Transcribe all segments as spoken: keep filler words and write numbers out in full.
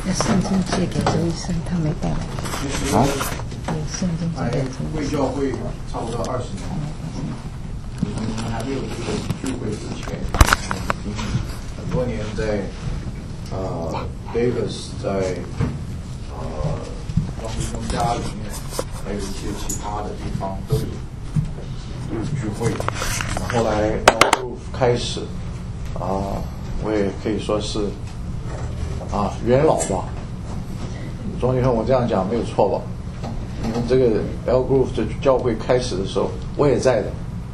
那圣经借给周医生，他没带来。 啊？ 有圣经借给周医生。 贵教会差不多二十年，嗯，还没有这个聚会之前，嗯，很多年在呃 Davis 在呃庄弟兄家里面，还有一些其他的地方都有都有聚会。后来 L 开始啊、呃，我也可以说是啊元老吧。庄弟兄，我这样讲没有错吧？你们这个 L Group 的教会开始的时候，我也在的。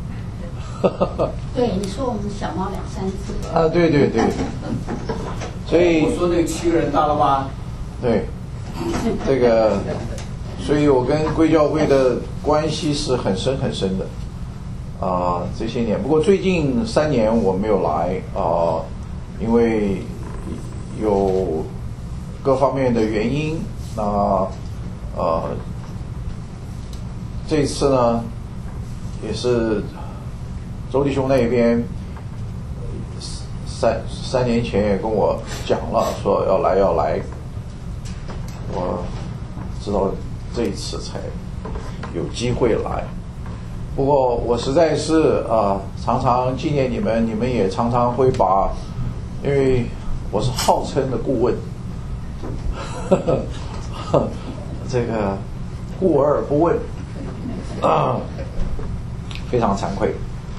对，你说我们小猫两三只。 啊，对对对。所以我说那个七个人大了吧？ 对，这个，所以我跟贵教会的关系是很深很深的。啊、呃，这些年，不过最近三年我没有来啊、呃，因为有各方面的原因。那呃，这次呢，也是周弟兄那边三三年前也跟我讲了，说要来要来，我知道这一次才有机会来。不过我实在是啊、呃，常常纪念你们，你们也常常会把，因为我是号称的顾问，呵呵这个顾而不问啊，非常惭愧。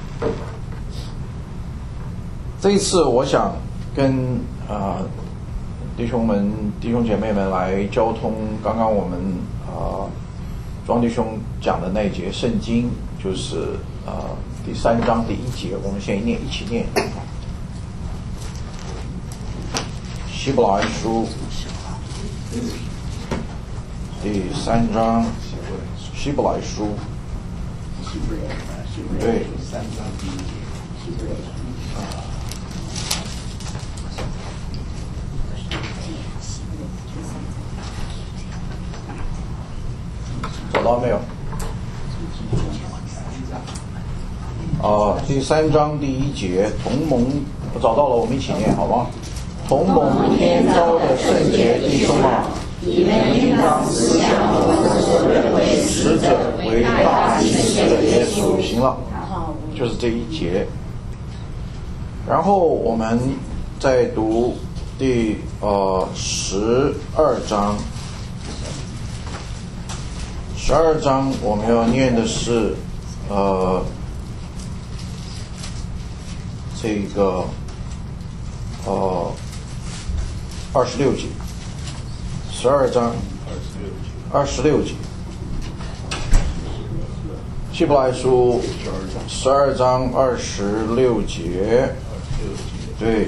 这一次我想跟啊、呃、弟兄们、弟兄姐妹们来交通刚刚我们啊、呃、庄弟兄讲的那一节圣经。就是啊、呃，第三章第一节，我们先念，一起念。希伯来书第三章，希伯来书，对， 三章第一节。 找到没有？啊，第三章第一节，同盟，我找到了，我们一起念好吗？同盟天召的圣洁弟兄啊，你们应当思想我们所认为使者为大祭司的耶稣。行了，就是这一节。然后我们再读第呃十二章，十二章我们要念的是呃。这个呃二十六节，十二章二十六节，希伯来书十二章二十六节，对，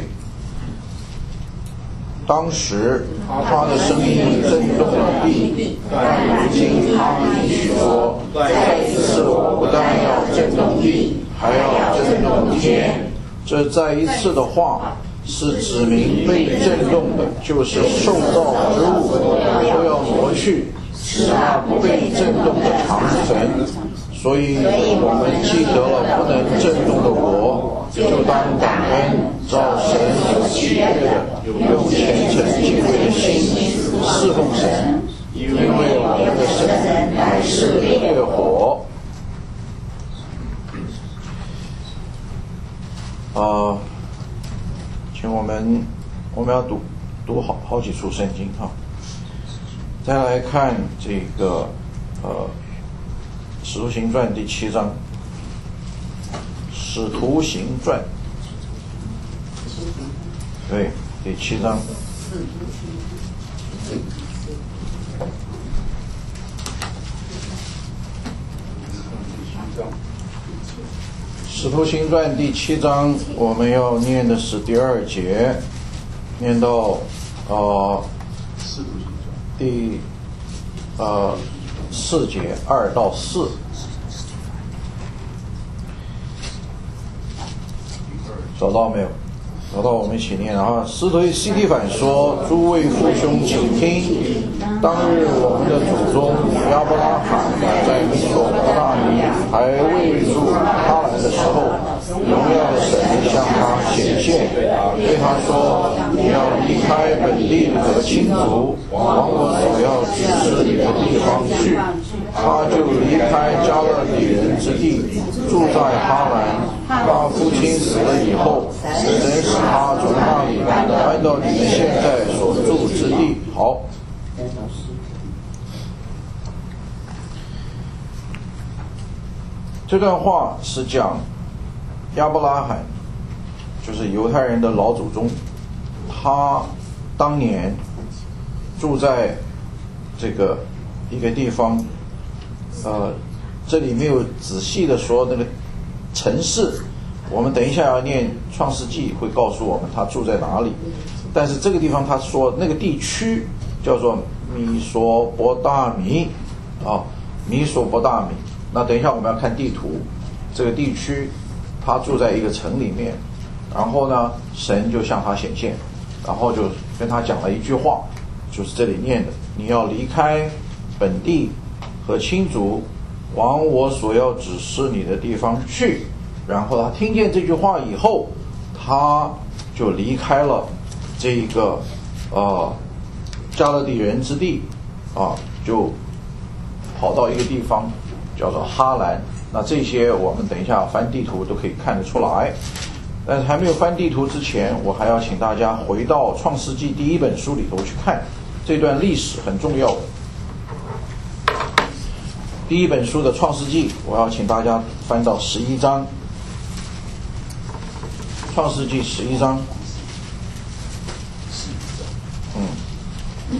当时他的声音震动了地，但如今他必说，再一次我不但要震动地，还要震动天。这再一次的话是指明被震动的就是受造之物都要挪去，使那不被震动的长存。所以我们既得了不能震动的国，就当感恩，照神所喜悦的用虔诚敬畏的心侍奉神，因为我们的神乃是烈火。啊、呃，请我们我们要读读好好几处圣经哈。再来看这个呃《使徒行传》第七章，《使徒行传》对第七章。使徒行传第七章，我们要念的是第二节，念到呃第呃四节二到四。找到没有？找到，我们一起念啊！司徒西提反说：“诸位父兄，请听！当日我们的祖宗亚伯拉罕在所罗那里还未入哈兰的时候，荣耀的神向他显现，对他说：“你要离开本地和亲族，往我所要指示你的地方去。”他就离开加勒底人之地，住在哈兰。他父亲死了以后，神使他从那里搬到你们现在所住之地。好。这段话是讲亚伯拉罕，就是犹太人的老祖宗，他当年住在这个一个地方，呃，这里没有仔细的说那个城市，我们等一下要念创世纪会告诉我们他住在哪里，但是这个地方他说那个地区叫做米索波大米啊，米索波大米。那等一下我们要看地图，这个地区他住在一个城里面，然后呢神就向他显现，然后就跟他讲了一句话，就是这里念的：你要离开本地和亲族，往我所要指示你的地方去。然后他听见这句话以后，他就离开了这个呃加勒底人之地啊，就跑到一个地方叫做哈兰。那这些我们等一下翻地图都可以看得出来。但是还没有翻地图之前，我还要请大家回到创世纪第一本书里头去看，这段历史很重要的。第一本书的创世纪，我要请大家翻到十一章，创世纪十一章。嗯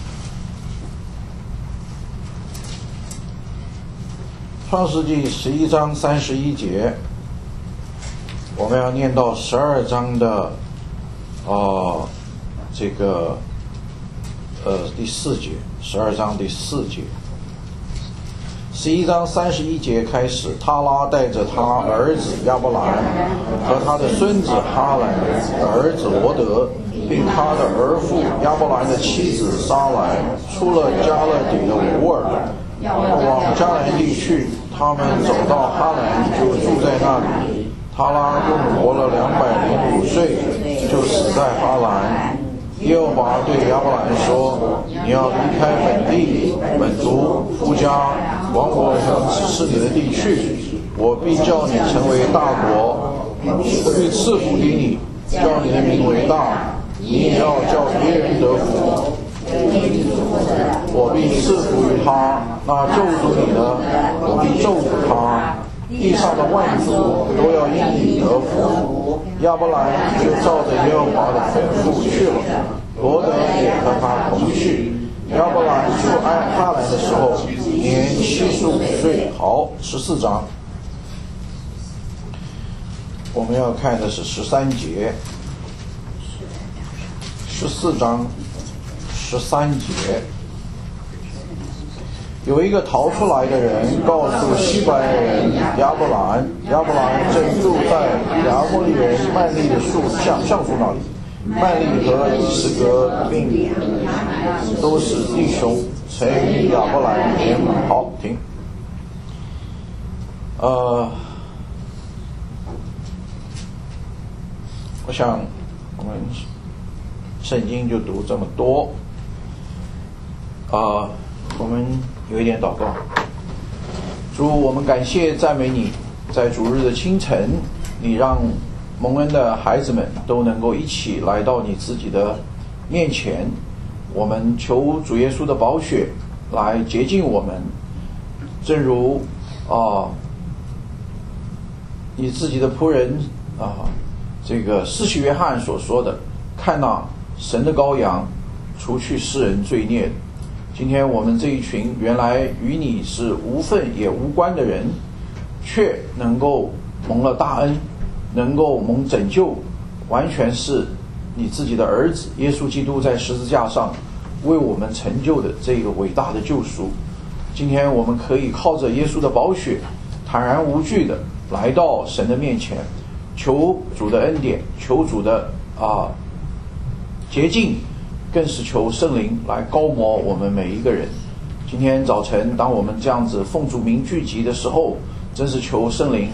创世纪十一章三十一节，我们要念到十二章的呃这个呃第四节，十二章第四节。十一章三十一节开始，他拉带着他儿子亚伯兰和他的孙子哈兰儿子罗德，并他的儿妇亚伯兰的妻子撒来，出了加勒底的乌尔，往迦南地去。他们走到哈兰，就住在那里。他拉共活了两百零五岁，就死在哈兰。耶和华对亚伯兰说：“你要离开本地、本族、夫家，往我所指示你的地去。我必叫你成为大国，我必赐福给你，叫你的名为大。你也要叫别人得福。我必赐福于他，那咒诅你的，我必咒诅他。地上的万族都要因你得福。”亚伯兰就照着耶和华的吩咐去了，罗德也和他同去。亚伯兰住安哈兰的时候，年七十五岁。好，十四章，我们要看的是十三节，十四章十三节。有一个逃出来的人告诉希伯来人亚伯兰，亚伯兰正住在亚摩利人曼利的树橡橡树那里。曼利和以斯格并都是弟兄，曾与亚伯兰联盟。好，停。呃，我想我们圣经就读这么多。呃，我们有一点祷告。主，我们感谢赞美你，在主日的清晨，你让蒙恩的孩子们都能够一起来到你自己的面前。我们求主耶稣的宝血来洁净我们，正如啊、呃、你自己的仆人啊、呃、这个施洗约翰所说的，看哪，神的羔羊，除去世人罪孽的。今天我们这一群原来与你是无份也无关的人，却能够蒙了大恩，能够蒙拯救，完全是你自己的儿子耶稣基督在十字架上为我们成就的这个伟大的救赎。今天我们可以靠着耶稣的宝血，坦然无惧的来到神的面前，求主的恩典，求主的啊洁净，更是求圣灵来膏抹我们每一个人。今天早晨当我们这样子奉主名聚集的时候，真是求圣灵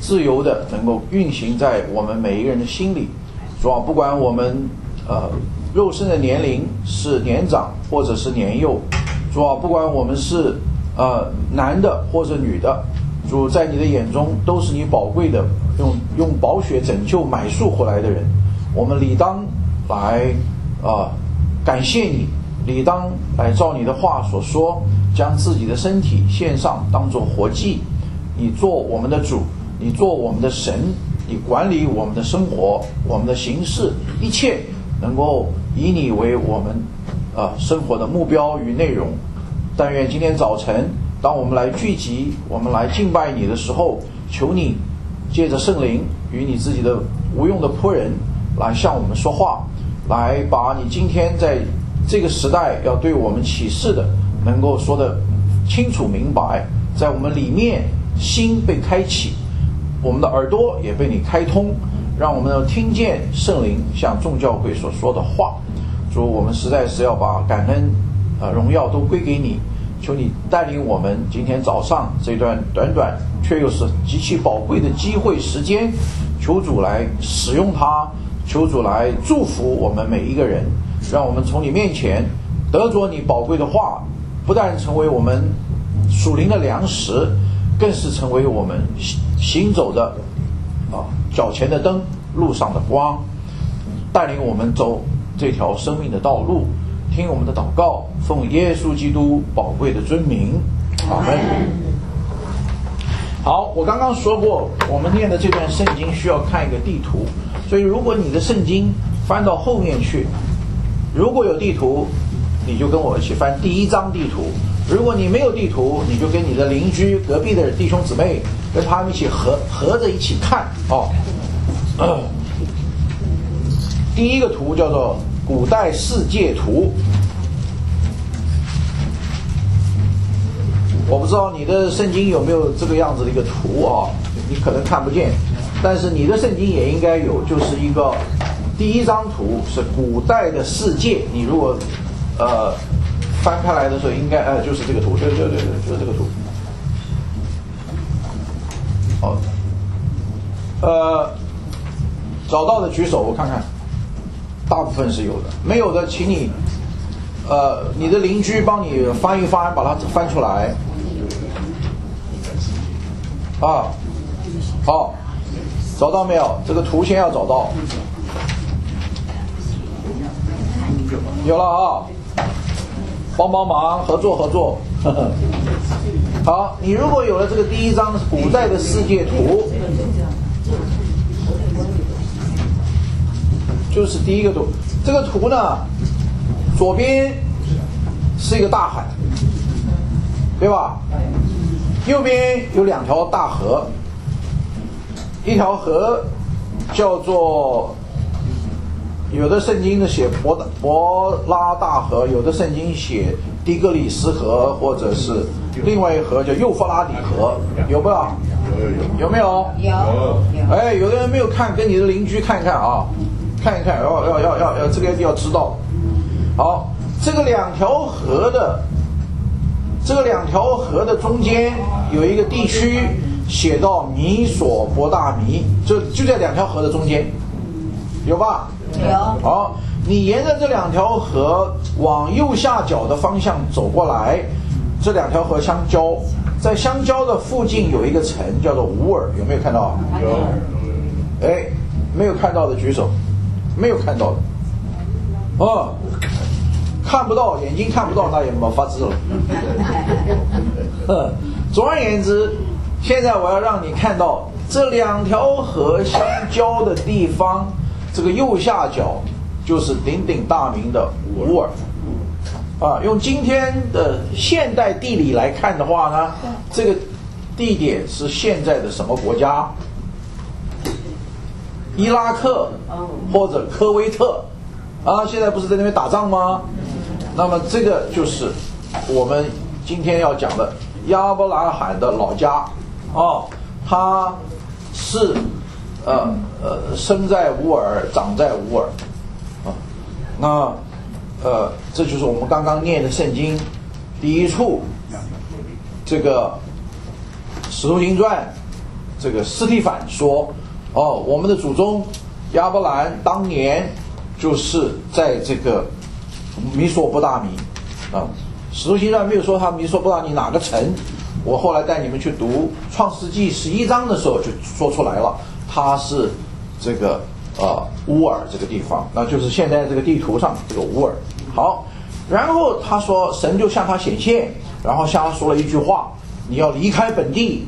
自由的能够运行在我们每一个人的心里。主啊，不管我们呃肉身的年龄是年长或者是年幼，主啊，不管我们是呃男的或者女的，主在你的眼中都是你宝贵的，用用宝血拯救买赎回来的人。我们理当来啊、呃、感谢你，理当来照你的话所说，将自己的身体献上，当作活祭。你做我们的主，你做我们的神，你管理我们的生活，我们的行事，一切能够以你为我们啊、呃、生活的目标与内容。但愿今天早晨，当我们来聚集，我们来敬拜你的时候，求你借着圣灵与你自己的无用的仆人来向我们说话，来把你今天在这个时代要对我们启示的能够说得清楚明白，在我们里面心被开启，我们的耳朵也被你开通，让我们能听见圣灵向众教会所说的话。主，我们实在是要把感恩呃荣耀都归给你，求你带领我们今天早上这段短短却又是极其宝贵的机会时间，求主来使用它，求主来祝福我们每一个人，让我们从你面前得着你宝贵的话，不但成为我们属灵的粮食，更是成为我们行走的啊脚前的灯，路上的光，带领我们走这条生命的道路。听我们的祷告，奉耶稣基督宝贵的尊名，阿门。好，我刚刚说过，我们念的这段圣经需要看一个地图，所以如果你的圣经翻到后面去，如果有地图，你就跟我一起翻第一章地图；如果你没有地图，你就跟你的邻居、隔壁的弟兄姊妹，跟他们一起合合着一起看哦。呃第一个图叫做古代世界图，我不知道你的圣经有没有这个样子的一个图啊，你可能看不见，但是你的圣经也应该有，就是一个第一张图是古代的世界，你如果呃翻开来的时候，应该呃就是这个图，对对对对，就是这个图。好，呃，找到的举手，我看看。大部分是有的，没有的请你呃你的邻居帮你翻一翻，把它翻出来啊。好，找到没有？这个图先要找到。有了啊，帮帮忙，合作合作。呵呵好，你如果有了这个第一张古代的世界图，就是第一个图。这个图呢，左边是一个大海，对吧？右边有两条大河，一条河叫做，有的圣经的写伯伯拉大河，有的圣经写底格里斯河，或者是另外一河叫幼发拉底河，有没有？有没有？ 有。 哎，有的人没有看，跟你的邻居看一看啊。看一看，要要要要要，这个要知道。好，这个两条河的，这个两条河的中间有一个地区写到米索伯大米，就就在两条河的中间，有吧？ 有。 好，你沿着这两条河往右下角的方向走过来，这两条河相交，在相交的附近有一个城叫做乌尔，有没有看到？有。哎，没有看到的举手。没有看到的，哦，看不到，眼睛看不到，那也没法子了。总而言之，现在我要让你看到这两条河相交的地方，这个右下角就是鼎鼎大名的乌尔。啊，用今天的现代地理来看的话呢，这个地点是现在的什么国家？伊拉克或者科威特啊，现在不是在那边打仗吗？那么这个就是我们今天要讲的亚伯拉罕的老家哦，他是呃呃生在乌尔，长在乌尔啊。那呃，这就是我们刚刚念的圣经第一处，这个《使徒行传》 这个斯蒂凡说，哦，我们的祖宗亚伯兰当年就是在这个米索不达米啊，使徒行传没有说他米索不达米哪个城，我后来带你们去读创世纪十一章的时候就说出来了，他是这个呃乌尔这个地方，那就是现在这个地图上这个乌尔。好，然后他说神就向他显现，然后向他说了一句话，你要离开本地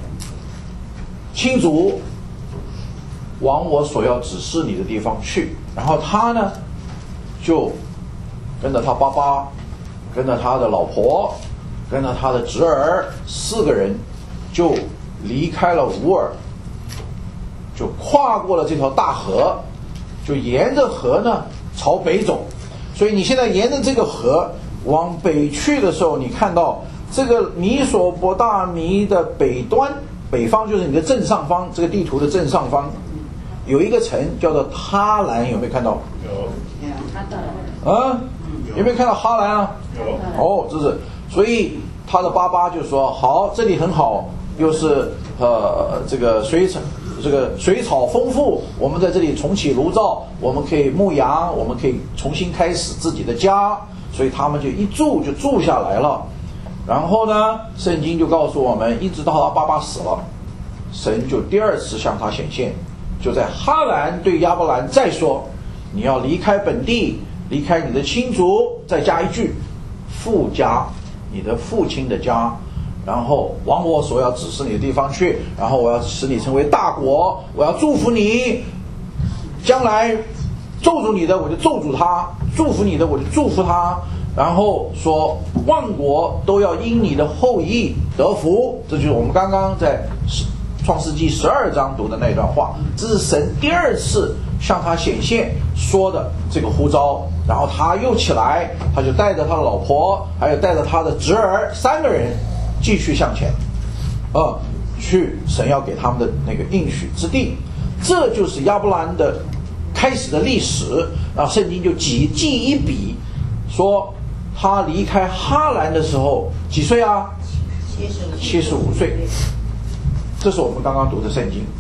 亲族，往我所要指示你的地方去。然后他呢就跟着他爸爸，跟着他的老婆，跟着他的侄儿，四个人就离开了乌尔，就跨过了这条大河，就沿着河呢朝北走。所以你现在沿着这个河往北去的时候，你看到这个米索不达米的北端，北方就是你的正上方，这个地图的正上方有一个城叫做哈兰，有没有看到？有。啊，有没有看到哈兰啊？有。哦，这是，所以他的爸爸就说：好，这里很好，又是呃这个水草，这个水草丰富，我们在这里重启炉灶，我们可以牧羊，我们可以重新开始自己的家，所以他们就一住就住下来了。然后呢，圣经就告诉我们，一直到他爸爸死了，神就第二次向他显现，就在哈兰对亚伯兰再说，你要离开本地，离开你的亲族，再加一句父家，你的父亲的家，然后往我所要指示你的地方去，然后我要使你成为大国，我要祝福你，将来咒诅你的我就咒诅他，祝福你的我就祝福他，然后说万国都要因你的后裔得福。这就是我们刚刚在创世纪十二章读的那段话，这是神第二次向他显现说的这个呼召。然后他又起来，他就带着他的老婆，还有带着他的侄儿，三个人继续向前，呃，去神要给他们的那个应许之地。这就是亚伯兰的开始的历史。然后圣经就记记一笔，说他离开哈兰的时候几岁啊？七十五岁。这是我们刚刚读的圣经。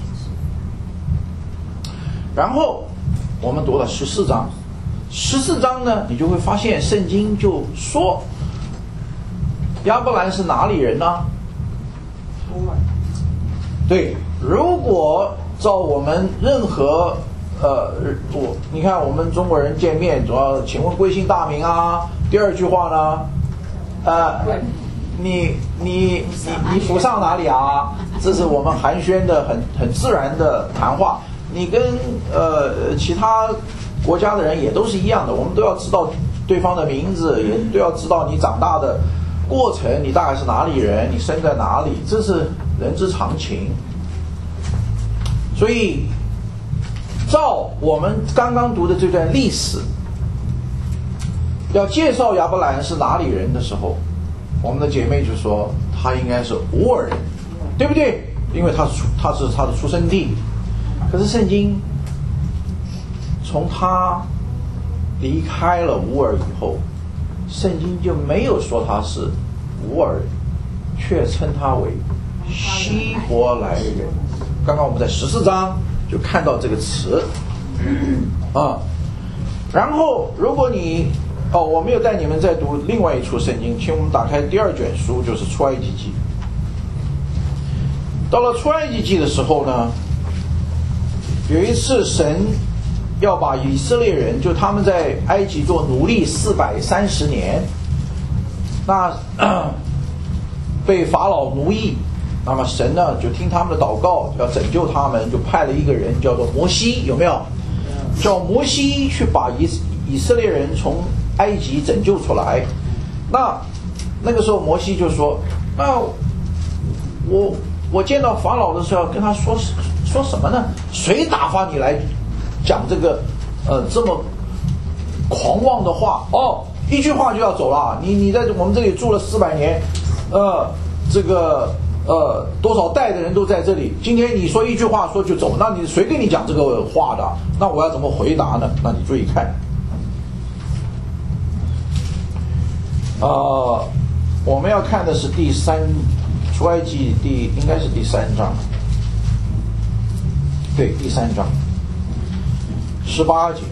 然后我们读了十四章，十四章呢，你就会发现圣经就说亚伯兰是哪里人呢？对，如果照我们任何呃，我你看我们中国人见面主要请问贵姓大名啊？第二句话呢，呃，你你你你府上哪里啊？这是我们寒暄的很很自然的谈话。你跟呃其他国家的人也都是一样的，我们都要知道对方的名字，也都要知道你长大的过程，你大概是哪里人，你生在哪里，这是人之常情。所以照我们刚刚读的这段历史，要介绍亚伯兰是哪里人的时候，我们的姐妹就说他应该是乌尔人，对不对？因为他是他是他的出生地。可是圣经从他离开了乌尔以后，圣经就没有说他是乌尔人，却称他为希伯来人。刚刚我们在十四章就看到这个词啊。然后如果你哦，我没有带你们再读另外一处圣经，请我们打开第二卷书，就是出埃及记。到了出埃及记的时候呢，有一次神要把以色列人，就他们在埃及做奴隶四百三十年，那被法老奴役，那么神呢就听他们的祷告，要拯救他们，就派了一个人叫做摩西，有没有？叫摩西去把以以色列人从埃及拯救出来。那那个时候摩西就说，那我我见到法老的时候跟他说说什么呢？谁打发你来讲这个呃这么狂妄的话？哦，一句话就要走了，你你在我们这里住了四百年，呃这个呃多少代的人都在这里，今天你说一句话说就走，那你谁跟你讲这个话的？那我要怎么回答呢？那你注意看啊、呃，我们要看的是第三出埃及第应该是第三章。 对，第三章十八节，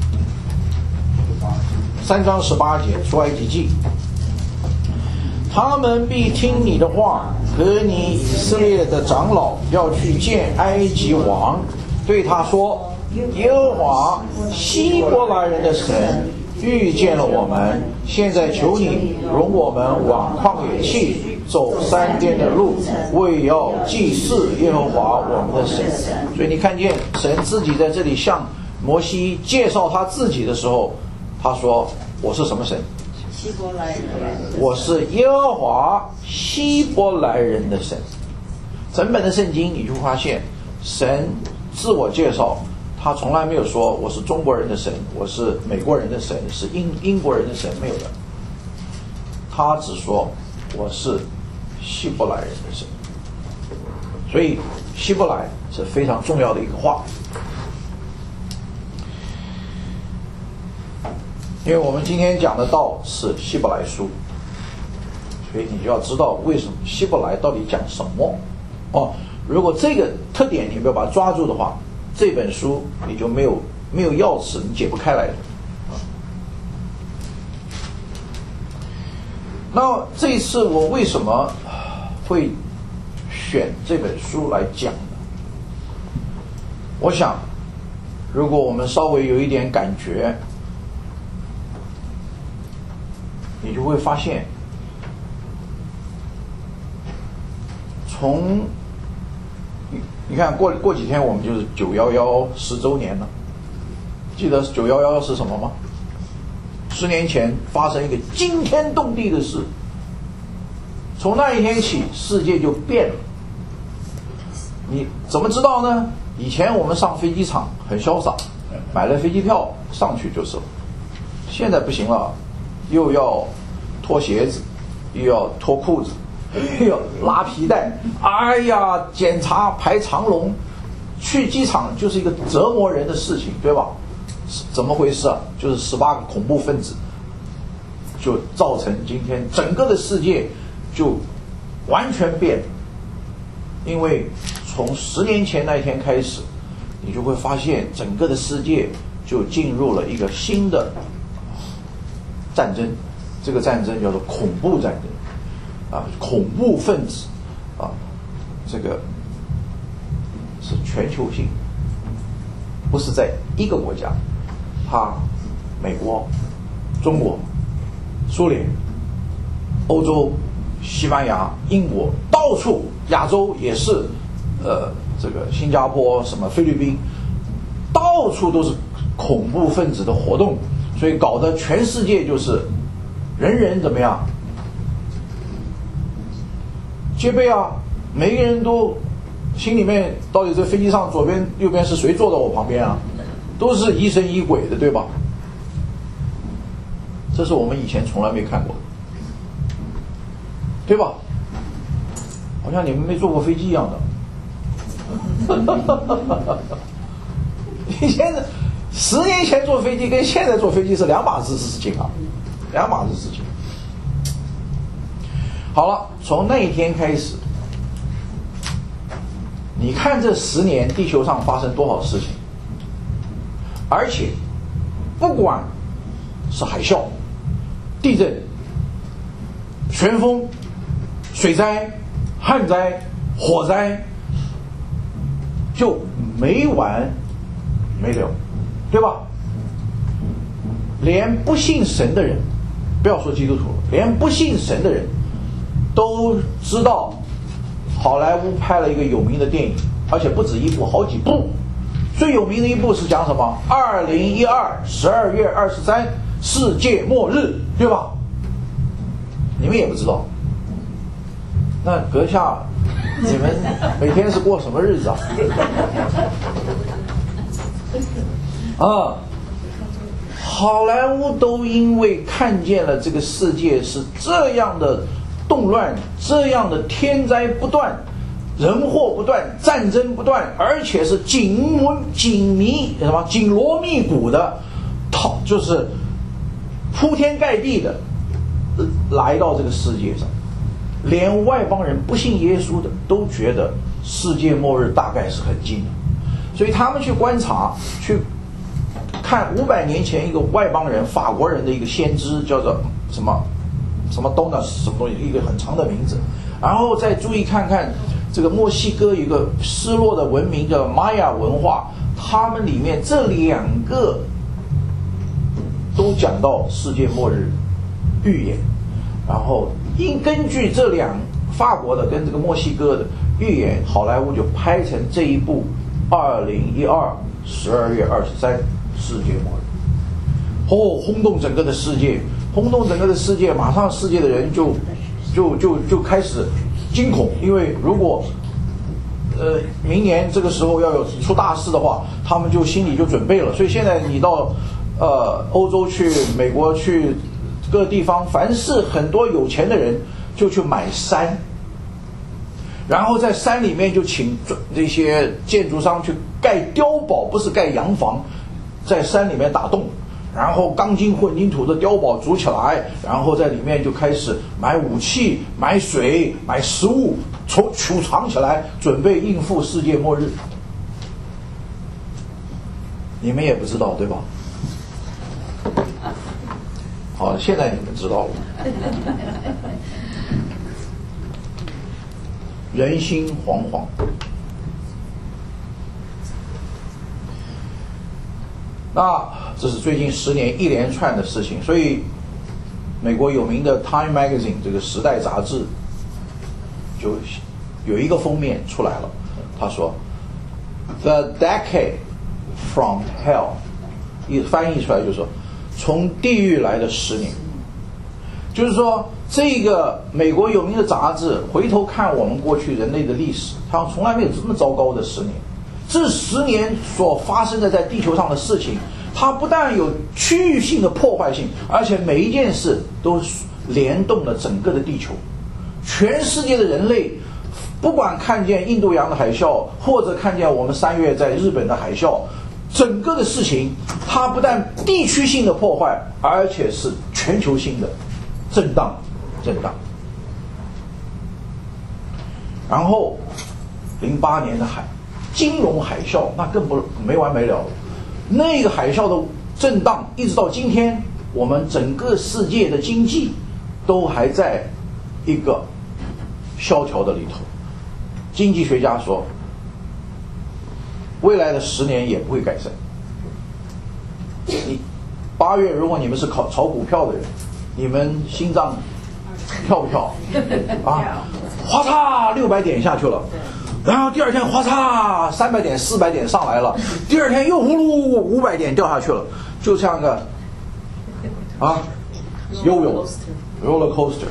三章十八节，出埃及记。他们必听你的话，和你以色列的长老要去见埃及王，对他说：耶和华希伯来人的神遇见了我们，现在求你容我们往旷野去，走三天的路，为要祭祀耶和华我们的神。所以你看见神自己在这里向摩西介绍他自己的时候，他说：我是什么神？ 希伯来人， 我是耶和华希伯来人的神。整本的圣经你就发现神自我介绍，他从来没有说我是中国人的神，我是美国人的神，是英英国人的神，没有的。他只说我是希伯来人的神。所以希伯来是非常重要的一个话，因为我们今天讲的道是希伯来书，所以你就要知道为什么希伯来到底讲什么哦。如果这个特点你没有把它抓住的话，这本书你就没有没有钥匙，你解不开来的。那这一次我为什么会选这本书来讲呢？我想，如果我们稍微有一点感觉，你就会发现，从你你看过过几天我们就是九一一十周年了，记得九一一是什么吗？十年前发生一个惊天动地的事，从那一天起世界就变了。你怎么知道呢？以前我们上飞机场很潇洒，买了飞机票上去就是了，现在不行了，又要脱鞋子，又要脱裤子，又要拉皮带，哎呀，检查排长龙，去机场就是一个折磨人的事情，对吧？怎么回事啊？就是十八个恐怖分子，就造成今天整个的世界就完全变了。因为从十年前那一天开始，你就会发现整个的世界就进入了一个新的战争，这个战争叫做恐怖战争啊，恐怖分子啊，这个是全球性，不是在一个国家，它美国、中国、苏联、欧洲、西班牙、英国，到处亚洲也是，呃，这个新加坡、什么菲律宾，到处都是恐怖分子的活动，所以搞得全世界就是人人怎么样戒备啊，每个人都心里面到底这飞机上左边右边是谁坐在我旁边啊，都是疑神疑鬼的，对吧？这是我们以前从来没看过的，对吧？好像你们没坐过飞机一样的。以前的十年前坐飞机跟现在坐飞机是两码子事情啊，两码子事情。好了，从那一天开始，你看这十年地球上发生多少事情，而且不管是海啸、地震、旋风、水灾、旱灾、火灾，就没完没了，对吧？连不信神的人，不要说基督徒，连不信神的人都知道好莱坞拍了一个有名的电影，而且不止一部，好几部。最有名的一部是讲什么？二零一二十二月二十三世界末日，对吧？你们也不知道。那阁下，你们每天是过什么日子啊？啊，好莱坞都因为看见了这个世界是这样的动乱，这样的天灾不断，人祸不断，战争不断，而且是紧紧密什么紧锣密鼓的，就是铺天盖地的来到这个世界上。连外邦人不信耶稣的都觉得世界末日大概是很近的， 所以他们去观察，去看五百年前一个外邦人法国人的一个先知，叫做什么什么 Donas 什么东西，一个很长的名字，然后再注意看看这个墨西哥有一个失落的文明叫玛雅文化，他们里面这两个都讲到世界末日预言，然后因根据这两法国的跟这个墨西哥的预言，好莱坞就拍成这一部二零一二十二月二十三世界末日，哦，轰动整个的世界，轰动整个的世界，马上世界的人就就就就开始惊恐，因为如果呃明年这个时候要有出大事的话，他们就心里就准备了。所以现在你到呃欧洲去、美国去各个地方，凡是很多有钱的人就去买山，然后在山里面就请这些建筑商去盖碉堡，不是盖洋房，在山里面打洞，然后钢筋混凝土的碉堡筑起来，然后在里面就开始买武器、买水、买食物，储储藏起来，准备应付世界末日。你们也不知道对吧？好，现在你们知道了。人心惶惶。那这是最近十年一连串的事情，所以美国有名的 Time Magazine 这个时代杂志就有一个封面出来了，他说 The Decade from Hell， 一翻译出来就是说从地狱来的十年，就是说这个美国有名的杂志回头看我们过去人类的历史，它从来没有这么糟糕的十年。这十年所发生的在地球上的事情，它不但有区域性的破坏性，而且每一件事都联动了整个的地球。全世界的人类，不管看见印度洋的海啸，或者看见我们三月在日本的海啸，整个的事情它不但地区性的破坏，而且是全球性的震荡震荡。然后零八年的海金融海啸，那更不没完没了了。那个海啸的震荡，一直到今天，我们整个世界的经济都还在一个萧条的里头。经济学家说，未来的十年也不会改善。你八月，如果你们是炒炒股票的人，你们心脏跳不跳啊？哗嚓，六百点下去了。然后第二天哗嚓，三百点、四百点上来了，第二天又呼噜五百点掉下去了，就像个啊悠悠 roller coaster。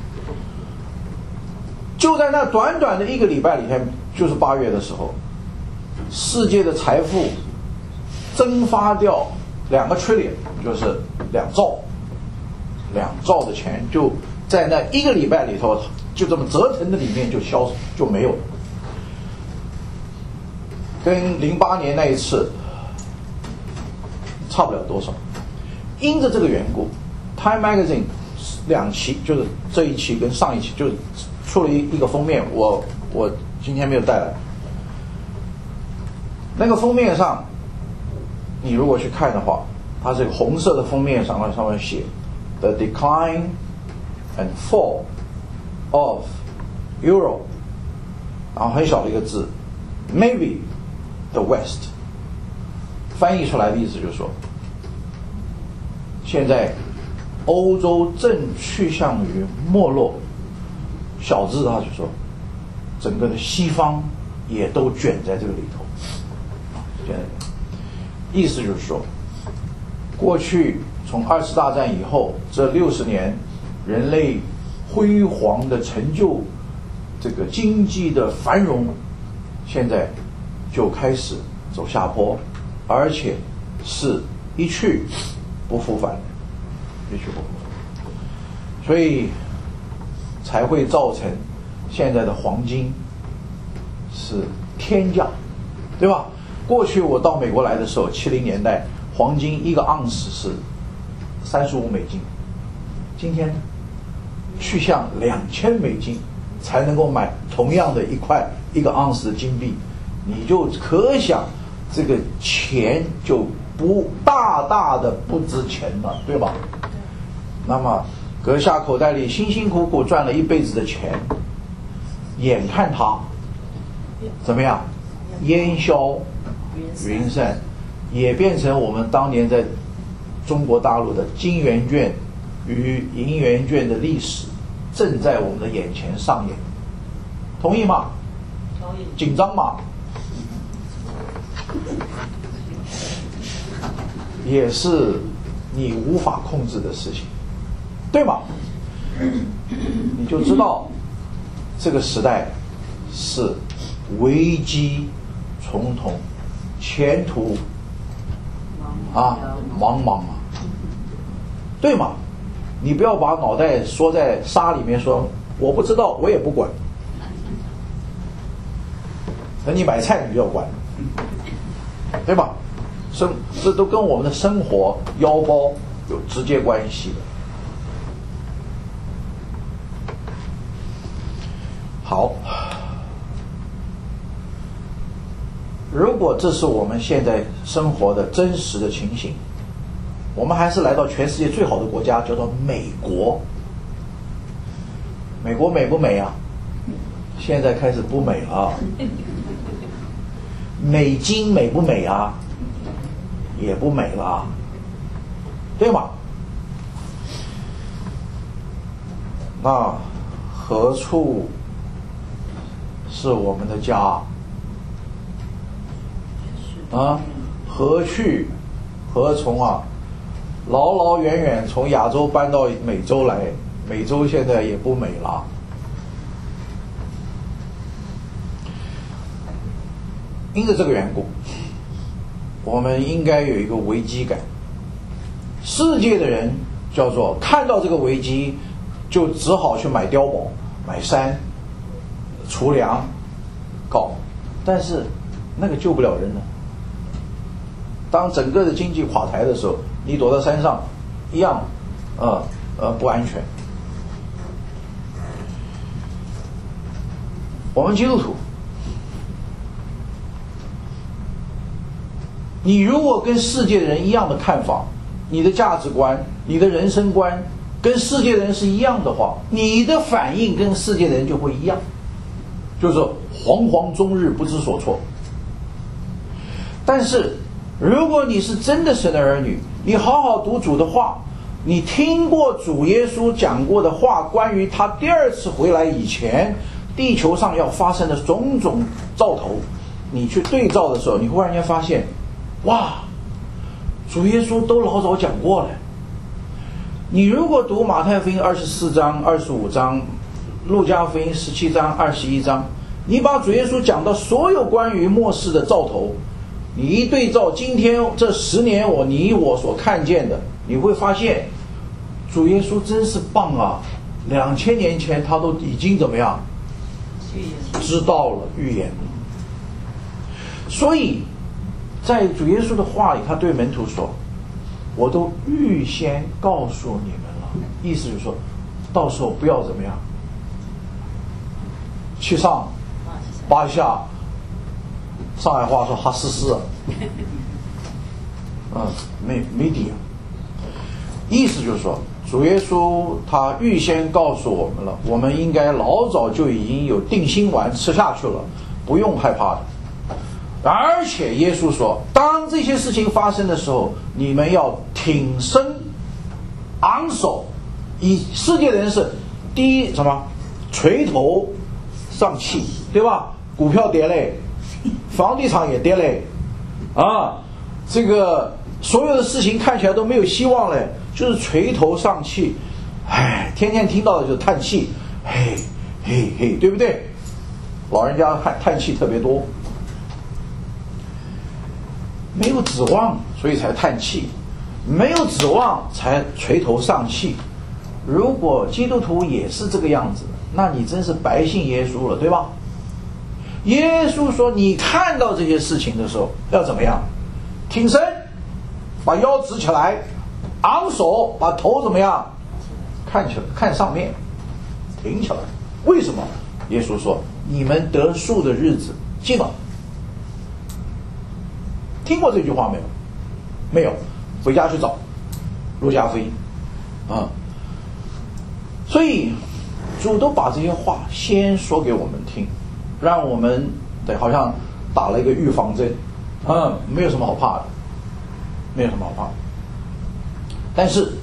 就在那短短的一个礼拜里面，就是八月的时候，世界的财富蒸发掉两个 trillion， 就是两兆，两兆的钱就在那一个礼拜里头，就这么折腾的里面就消就没有了。跟零八年那一次差不了多少。因着这个缘故 ，Time Magazine 两期，就是这一期跟上一期，就出了一一个封面，我我今天没有带来。那个封面上，你如果去看的话，它这个红色的封面上面上面写 The Decline and Fall of Europe， 然后很小的一个字 Maybe。The West， 翻译出来的意思就是说，现在欧洲正趋向于没落。小字他就说，整个的西方也都卷在这个里头。卷在意思就是说，过去从二次大战以后这六十年，人类辉煌的成就，这个经济的繁荣，现在就开始走下坡，而且是一去不复返，一去不复返，所以才会造成现在的黄金是天价，对吧？过去我到美国来的时候，七零年代黄金一个盎司是三十五美金，今天去向两千美金才能够买同样的一块一个盎司的金币。你就可想这个钱就不大大的不值钱了，对吧？那么阁下口袋里辛辛苦苦赚了一辈子的钱，眼看它怎么样烟消云散，也变成我们当年在中国大陆的金圆券与银圆券的历史正在我们的眼前上演。同意吗？同意。紧张吗？也是你无法控制的事情，对吗？你就知道这个时代是危机重重，前途啊茫茫啊，对吗？你不要把脑袋缩在沙里面说我不知道，我也不管。等你买菜你就要管，对吧？生这都跟我们的生活腰包有直接关系的。好，如果这是我们现在生活的真实的情形，我们还是来到全世界最好的国家，叫做美国。美国美不美啊？现在开始不美了。美金美不美啊？也不美了，对吗？那何处是我们的家啊？何去何从啊？老老远远从亚洲搬到美洲来，美洲现在也不美了。因着这个缘故，我们应该有一个危机感。世界的人叫做看到这个危机，就只好去买碉堡、买山、储粮、搞，但是那个救不了人的。当整个的经济垮台的时候，你躲在山上，一样，呃呃不安全。我们基督徒，你如果跟世界的人一样的看法，你的价值观、你的人生观跟世界的人是一样的话，你的反应跟世界的人就会一样，就是惶惶终日不知所措。但是如果你是真的神的儿女，你好好读主的话，你听过主耶稣讲过的话，关于他第二次回来以前地球上要发生的种种兆头，你去对照的时候，你忽然间发现，哇，主耶稣都老早讲过了。你如果读马太福音二十四章、二十五章，路加福音十七章、二十一章，你把主耶稣讲到所有关于末世的兆头，你一对照今天这十年我你我所看见的，你会发现主耶稣真是棒啊！两千年前他都已经怎么样知道了预言了。所以在主耶稣的话里，他对门徒说，我都预先告诉你们了，意思就是说到时候不要怎么样去上扒一下，上海话说哈丝丝，嗯，没没底。意思就是说，主耶稣他预先告诉我们了，我们应该老早就已经有定心丸吃下去了，不用害怕的。而且耶稣说，当这些事情发生的时候，你们要挺身昂首。以世界的人是第一什么垂头丧气，对吧？股票跌嘞，房地产也跌嘞，啊，这个所有的事情看起来都没有希望嘞，就是垂头丧气，唉，天天听到的就是叹气，嘿嘿嘿，对不对？老人家叹叹气特别多，没有指望，所以才叹气，没有指望才垂头丧气。如果基督徒也是这个样子，那你真是白信耶稣了，对吧？耶稣说，你看到这些事情的时候要怎么样？挺身，把腰直起来，昂首，把头怎么样？看起来，看上面，挺起来。为什么？耶稣说，你们得赎的日子近了。 听过这句话没有？没有，回家去找路加福音啊。所以主都把这些话先说给我们听，让我们对好像打了一个预防针，嗯，没有什么好怕的，没有什么好怕的。但是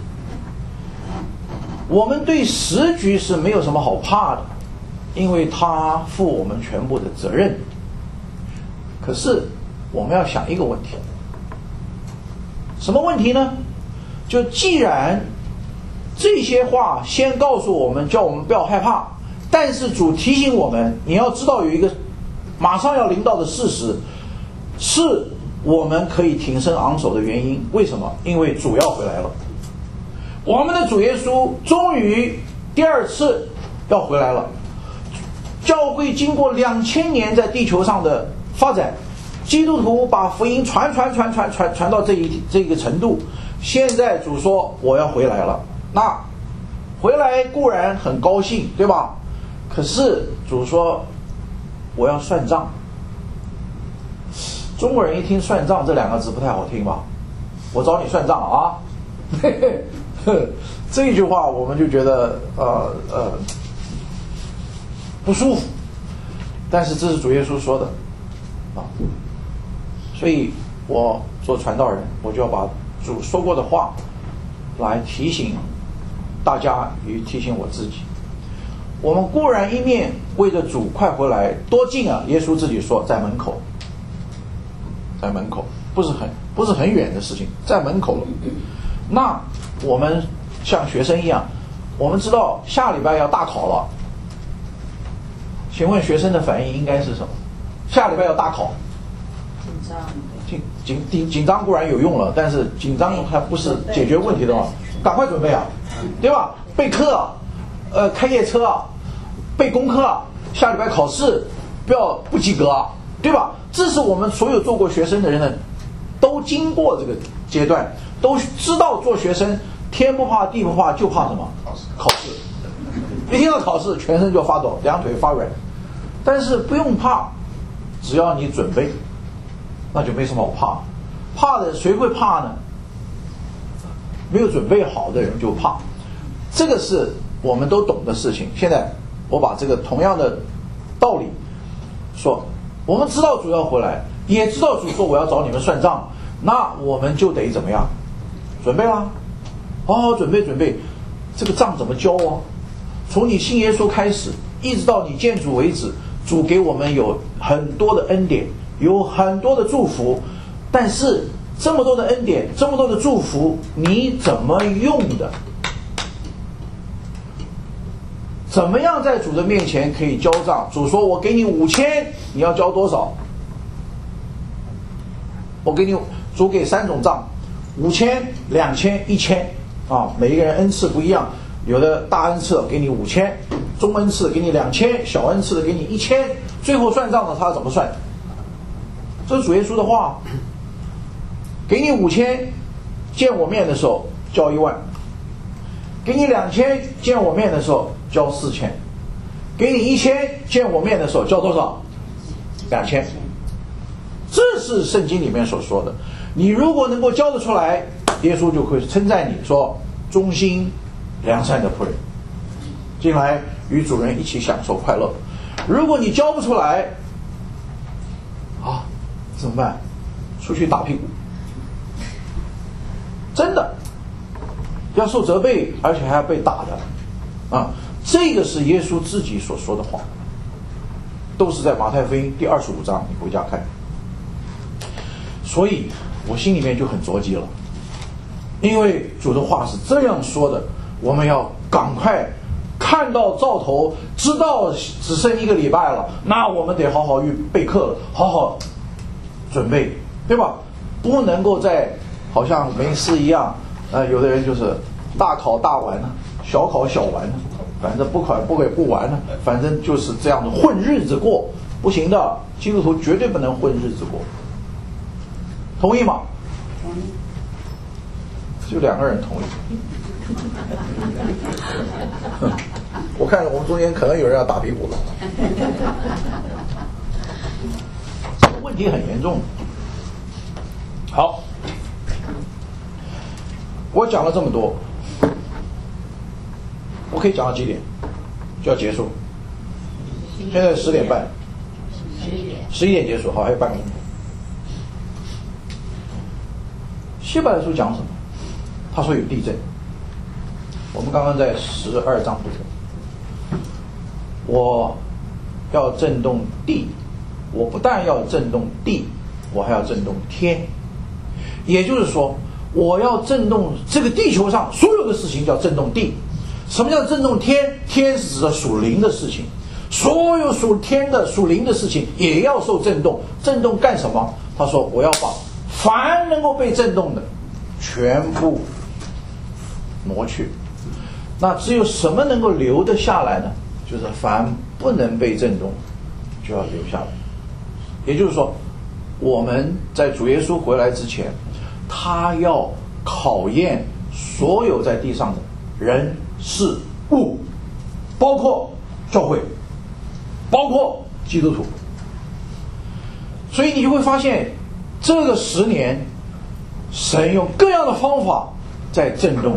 我们对时局是没有什么好怕的，因为他负我们全部的责任。可是我们要想一个问题，什么问题呢？就既然这些话先告诉我们，叫我们不要害怕，但是主提醒我们，你要知道有一个马上要临到的事实，是我们可以挺身昂首的原因。为什么？因为主要回来了，我们的主耶稣终于第二次要回来了。教会经过两千年在地球上的发展，基督徒把福音传传传传传传到这一这个程度，现在主说我要回来了。那回来固然很高兴，对吧？可是主说我要算账。中国人一听算账这两个字不太好听吧？我找你算账啊！这一句话我们就觉得呃呃不舒服，但是这是主耶稣说的啊，所以我做传道人，我就要把主说过的话来提醒大家与提醒我自己。我们固然一面为着主快回来多近啊，耶稣自己说在门口，在门口，不是很不是很远的事情，在门口了。那我们像学生一样，我们知道下礼拜要大考了，请问学生的反应应该是什么？下礼拜要大考， 紧张， 紧紧紧紧张固然有用了，但是紧张还不是解决问题的嘛，赶快准备啊，对吧？备课啊，呃，开夜车啊，备功课啊，下礼拜考试不要不及格啊，对吧？这是我们所有做过学生的人呢，都经过这个阶段，都知道做学生天不怕地不怕，就怕什么？考试。一听到考试，全身就发抖，两腿发软。但是不用怕，只要你准备，那就没什么好怕。怕的谁会怕呢？没有准备好的人就怕。这个是我们都懂的事情。现在我把这个同样的道理说，我们知道主要回来，也知道主说我要找你们算账，那我们就得怎么样？准备啦，好好准备准备。这个账怎么交啊？从你信耶稣开始，一直到你见主为止，主给我们有很多的恩典，有很多的祝福。但是这么多的恩典，这么多的祝福，你怎么用的？怎么样在主的面前可以交账？主说我给你五千，你要交多少？我给你，主给三种账，五千、两千、一千啊，每一个人恩赐不一样，有的大恩赐给你五千，中恩赐给你两千，小恩赐的给你一千，最后算账的他怎么算？这是主耶稣的话。给你五千，见我面的时候交一万；给你两千，见我面的时候交四千；给你一千，见我面的时候交多少？两千。这是圣经里面所说的。你如果能够交得出来，耶稣就会称赞你说忠心良善的仆人，进来与主人一起享受快乐。如果你交不出来啊，怎么办？出去打屁股，真的要受责备，而且还要被打的啊！这个是耶稣自己所说的话，都是在马太福音第二十五章，你回家看。所以我心里面就很着急了，因为主的话是这样说的，我们要赶快看到兆头，知道只剩一个礼拜了，那我们得好好预备课了，好好准备，对吧？不能够再好像没事一样，呃，有的人就是大考大玩呢，小考小玩呢，反正不考不给不玩呢，反正就是这样的混日子过，不行的，基督徒绝对不能混日子过。同意吗？ 同意。 就两个人同意。我看我们中间可能有人要打屁股了。这个问题很严重， 我讲了这么多，我可以讲到几点就要结束？现在十点半， 十一点， 十一点结束，好，还有半个钟头。希伯来书讲什么？他说有地震。我们刚刚在十二章部分，我要震动地，我不但要震动地，我还要震动天。也就是说，我要震动这个地球上所有的事情，叫震动地。什么叫震动天？天是指的属灵的事情，所有属天的、属灵的事情也要受震动。震动干什么？他说：“我要把凡能够被震动的，全部挪去。那只有什么能够留得下来呢？就是凡不能被震动，就要留下来。也就是说，我们在主耶稣回来之前，他要考验所有在地上的人事物，包括教会，包括基督徒。所以你就会发现，这个十年，神用各样的方法在震动，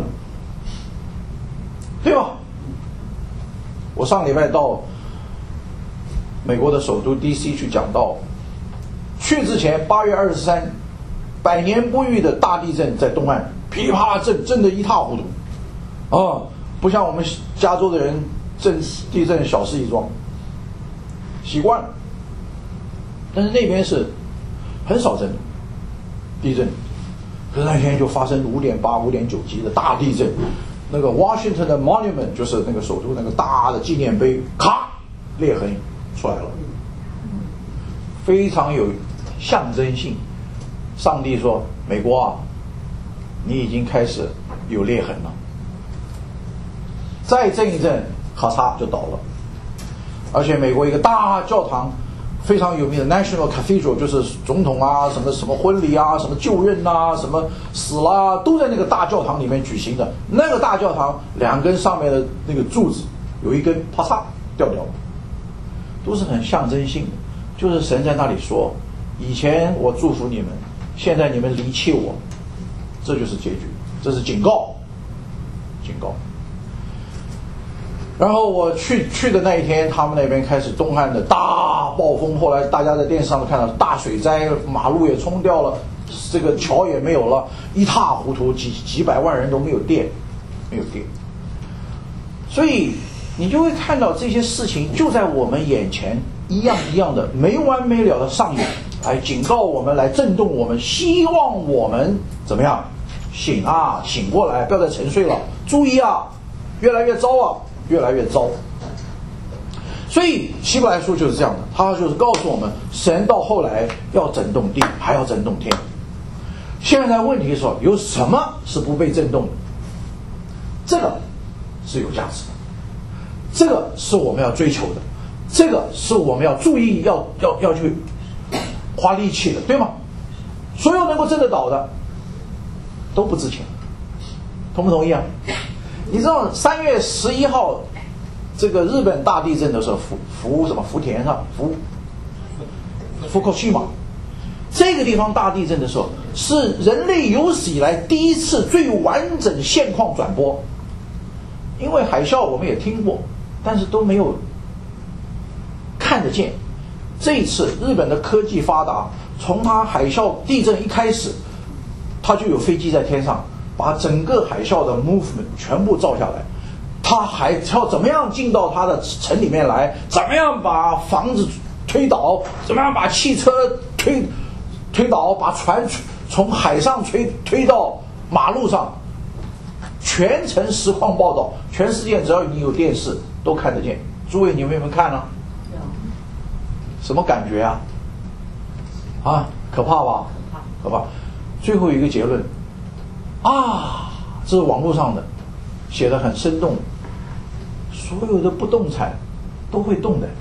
对吧？我上礼拜到美国的首都 D C 去讲道，去之前八月二十三，百年不遇的大地震在东岸，噼里啪啦震，震得一塌糊涂，啊，不像我们加州的人震地震小事一桩，习惯了。但是那边是很少震地震，可是那天就发生五点八、五点九级的大地震。那个 Washington 的 Monument 就是那个首都那个大的纪念碑，咔，裂痕出来了，非常有象征性。上帝说：“美国啊，你已经开始有裂痕了，再震一震，咔嚓就倒了。”而且美国一个大教堂，非常有名的 National Cathedral， 就是总统啊、什么什么婚礼啊、什么就任啊、什么死啦、啊，都在那个大教堂里面举行的。那个大教堂两根上面的那个柱子，有一根啪嚓掉掉了，都是很象征性的。就是神在那里说：“以前我祝福你们，现在你们离弃我，这就是结局，这是警告，警告。”然后我去去的那一天，他们那边开始东岸的大暴风，后来大家在电视上都看到大水灾，马路也冲掉了，这个桥也没有了，一塌糊涂，几几百万人都没有电，没有电。所以你就会看到这些事情就在我们眼前，一样一样的没完没了的上演，来警告我们，来震动我们，希望我们怎么样？醒啊，醒过来，不要再沉睡了，注意啊，越来越糟啊！越来越糟。所以希伯来书就是这样的，他就是告诉我们，神到后来要震动地，还要震动天。现在问题是说，有什么是不被震动的？这个是有价值的，这个是我们要追求的，这个是我们要注意，要要要去花力气的，对吗？所有能够震得倒的都不值钱，同不同意啊？你知道三月十一号这个日本大地震的时候，福福什么福田上福福克西玛这个地方大地震的时候，是人类有史以来第一次最完整现况转播。因为海啸我们也听过，但是都没有看得见。这一次日本的科技发达，从它海啸地震一开始，它就有飞机在天上把整个海啸的 movement 全部照下来，他还要怎么样进到他的城里面来，怎么样把房子推倒，怎么样把汽车推推倒，把船从海上推推到马路上，全程实况报道，全世界只要你有电视都看得见。诸位，你们有没有看呢？什么感觉啊？啊，可怕吧？可怕。最后一个结论啊，这是网络上的，写得很生动。所有的不动产都会动的，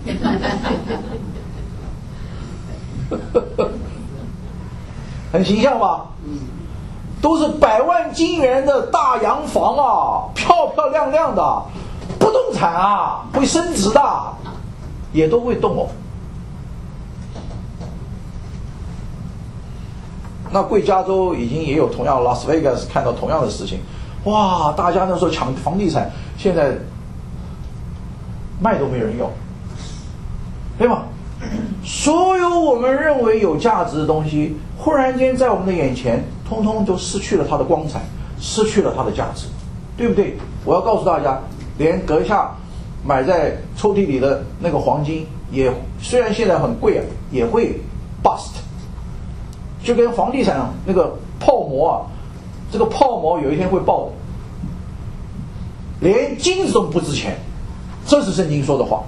很形象吧？都是百万金元的大洋房啊，漂漂亮亮的，不动产啊，会升值的，也都会动哦。 那贵加州已经也有同样，拉斯维加斯看到同样的事情，哇，大家那时候抢房地产，现在卖都没人要，对吧？所有我们认为有价值的东西，忽然间在我们的眼前，通通都失去了它的光彩，失去了它的价值，对不对？我要告诉大家，连阁下买在抽屉里的那个黄金，也虽然现在很贵啊，也会 bust， 就跟房地产那个泡沫啊，这个泡沫有一天会爆的，连金子都不值钱，这是圣经说的话。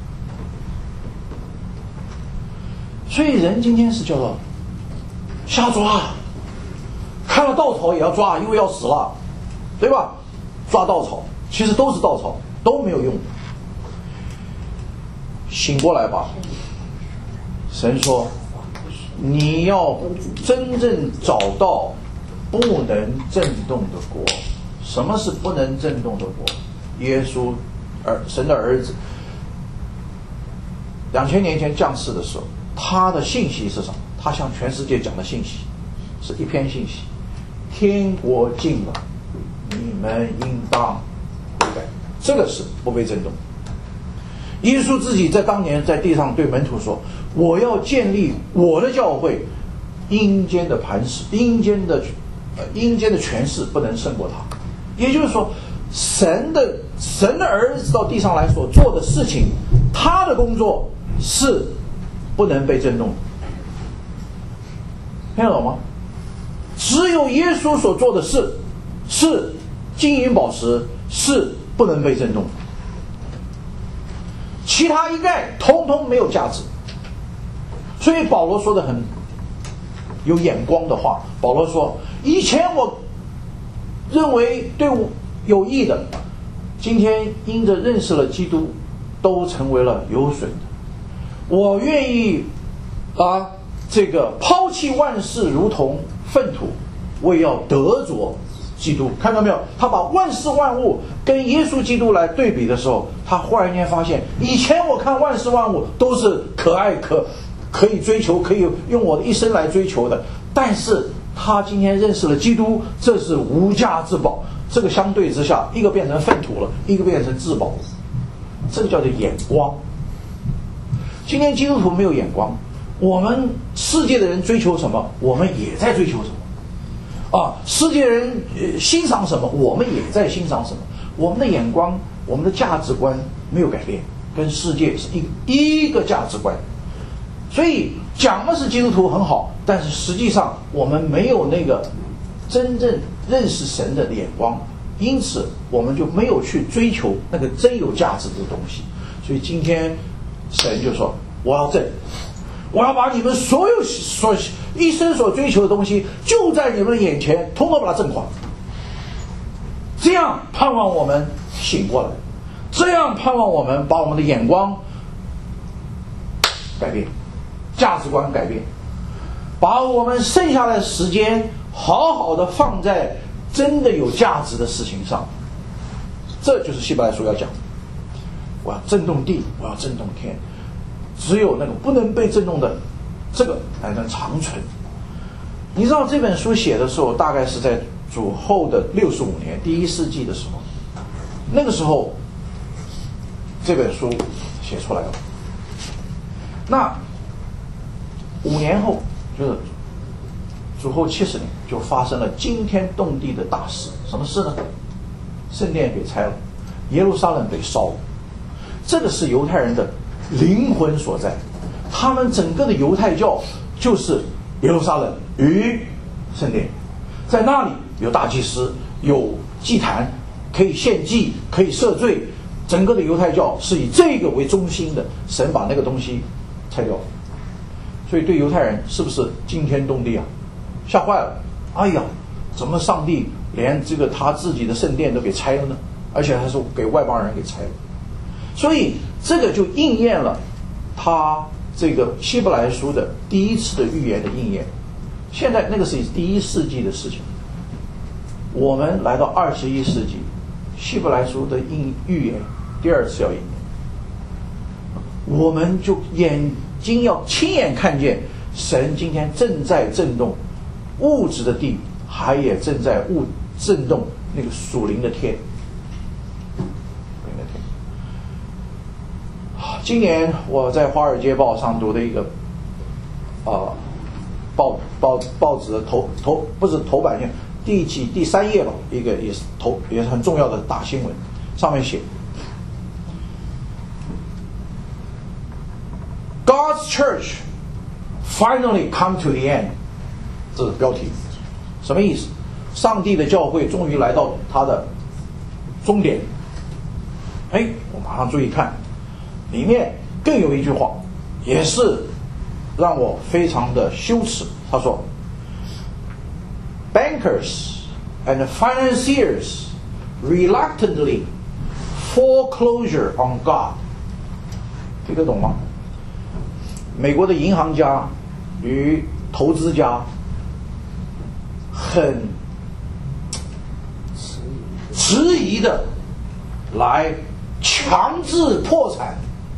所以人今天是叫做瞎抓，看了稻草也要抓，因为要死了，对吧？抓稻草其实都是稻草，都没有用。醒过来吧，神说你要真正找到不能震动的国。什么是不能震动的国？耶稣儿神的儿子两千年前降世的时候，他的信息是什么？他向全世界讲的信息是一篇信息：天国近了，你们应当悔改。这个是不被震动。耶稣自己在当年在地上对门徒说：我要建立我的教会，阴间的磐石，阴间的呃阴间的权势不能胜过他。也就是说，神的神的儿子到地上来所做的事情，他的工作是不能被震动的，听得懂吗？只有耶稣所做的事是金银宝石，是不能被震动的，其他一概通通没有价值。所以保罗说的很有眼光的话，保罗说：以前我认为对我有益的，今天因着认识了基督，都成为了有损的。我愿意啊，这个抛弃万事如同粪土，为要得着基督。看到没有？他把万事万物跟耶稣基督来对比的时候，他忽然间发现，以前我看万事万物都是可爱可可以追求，可以用我的一生来追求的，但是他今天认识了基督，这是无价之宝。这个相对之下，一个变成粪土了，一个变成至宝了，这个叫做眼光。今天基督徒没有眼光，我们世界的人追求什么，我们也在追求什么啊！世界人、呃、欣赏什么，我们也在欣赏什么。我们的眼光，我们的价值观没有改变，跟世界是一一个价值观。所以讲的是基督徒很好，但是实际上我们没有那个真正认识神的眼光，因此我们就没有去追求那个真有价值的东西。所以今天神就说：我要正，我要把你们所有所一生所追求的东西，就在你们眼前统统把它正化。这样盼望我们醒过来，这样盼望我们把我们的眼光改变，价值观改变，把我们剩下的时间好好的放在真的有价值的事情上。这就是希伯来书要讲的，我要震动地，我要震动天，只有那个不能被震动的，这个才能长存。你知道这本书写的时候，大概是在主后的六十五年，第一世纪的时候，那个时候这本书写出来了。那五年后，就是主后七十年，就发生了惊天动地的大事。什么事呢？圣殿被拆了，耶路撒冷被烧了。这个是犹太人的灵魂所在，他们整个的犹太教就是耶路撒冷与圣殿，在那里有大祭司，有祭坛，可以献祭，可以赦罪。整个的犹太教是以这个为中心的，神把那个东西拆掉了。所以对犹太人是不是惊天动地啊？吓坏了！哎呀，怎么上帝连这个他自己的圣殿都给拆了呢？而且还是给外邦人给拆了。所以这个就应验了他这个希伯来书的第一次的预言的应验。现在那个是第一世纪的事情，我们来到二十一世纪，希伯来书的应预言第二次要应验，我们就眼睛要亲眼看见神今天正在震动物质的地，还也正在物震动那个属灵的天。今年我在《华尔街报》上读的一个啊、呃、报报报纸的头头不是头版页，第几第三页吧，一个也是头也是很重要的大新闻，上面写 God's Church finally come to the end， 这是标题，什么意思？上帝的教会终于来到它的终点。哎，我马上注意看。里面更有一句话，也是让我非常的羞耻。他说 Bankers and financiers reluctantly foreclosure on God。 听得懂吗？美国的银行家与投资家很迟疑的来强制破产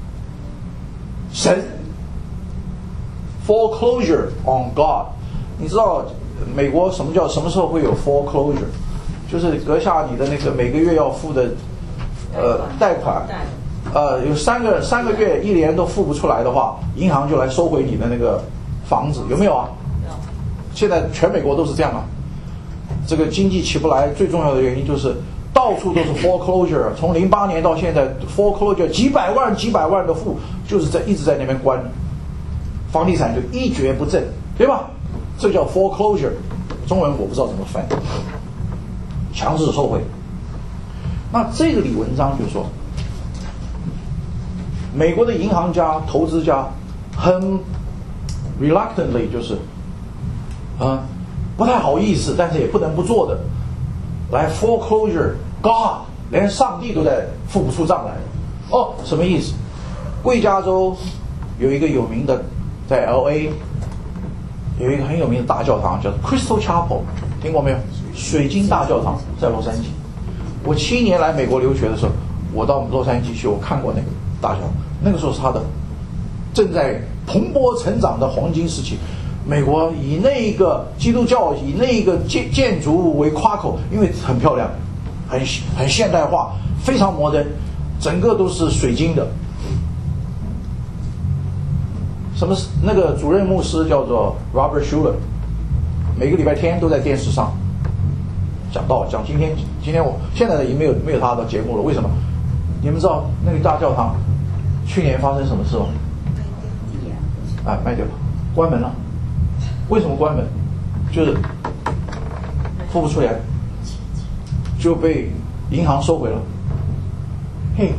神 foreclosure on God。 你知道美国什么叫什么时候会有 foreclosure？ 就是阁下你的那个每个月要付的呃贷款，呃有三个三个月一年都付不出来的话，银行就来收回你的那个房子，有没有啊？有。现在全美国都是这样啊。这个经济起不来，最重要的原因就是到处都是 foreclosure， 从零八年到现在 foreclosure 几百万几百万的户，就是在一直在那边关，房地产就一蹶不振，对吧？这叫 foreclosure， 中文我不知道怎么翻，强制收回。那这个里文章就说，美国的银行家、投资家很 reluctantly， 就是啊、呃、不太好意思，但是也不能不做的，来 foreclosure God， 连上帝都在付不出账来。哦，什么意思？贵加州有一个有名的，在 L A 有一个很有名的大教堂，叫 Crystal Chapel， 听过没有？水晶大教堂在洛杉矶。我七年来美国留学的时候，我到洛杉矶去，我看过那个大教堂，那个时候是它的正在蓬勃成长的黄金时期。美国以那个基督教以那个建建筑物为夸口，因为很漂亮，很很现代化，非常摩登，整个都是水晶的。什么？那个主任牧师叫做 Robert Schuller， 每个礼拜天都在电视上讲道，讲今天今天我现在已经没有没有他的节目了。为什么？你们知道那个大教堂去年发生什么事吗？哎，卖掉了，关门了。为什么关门？就是付不出来，就被银行收回了。嘿，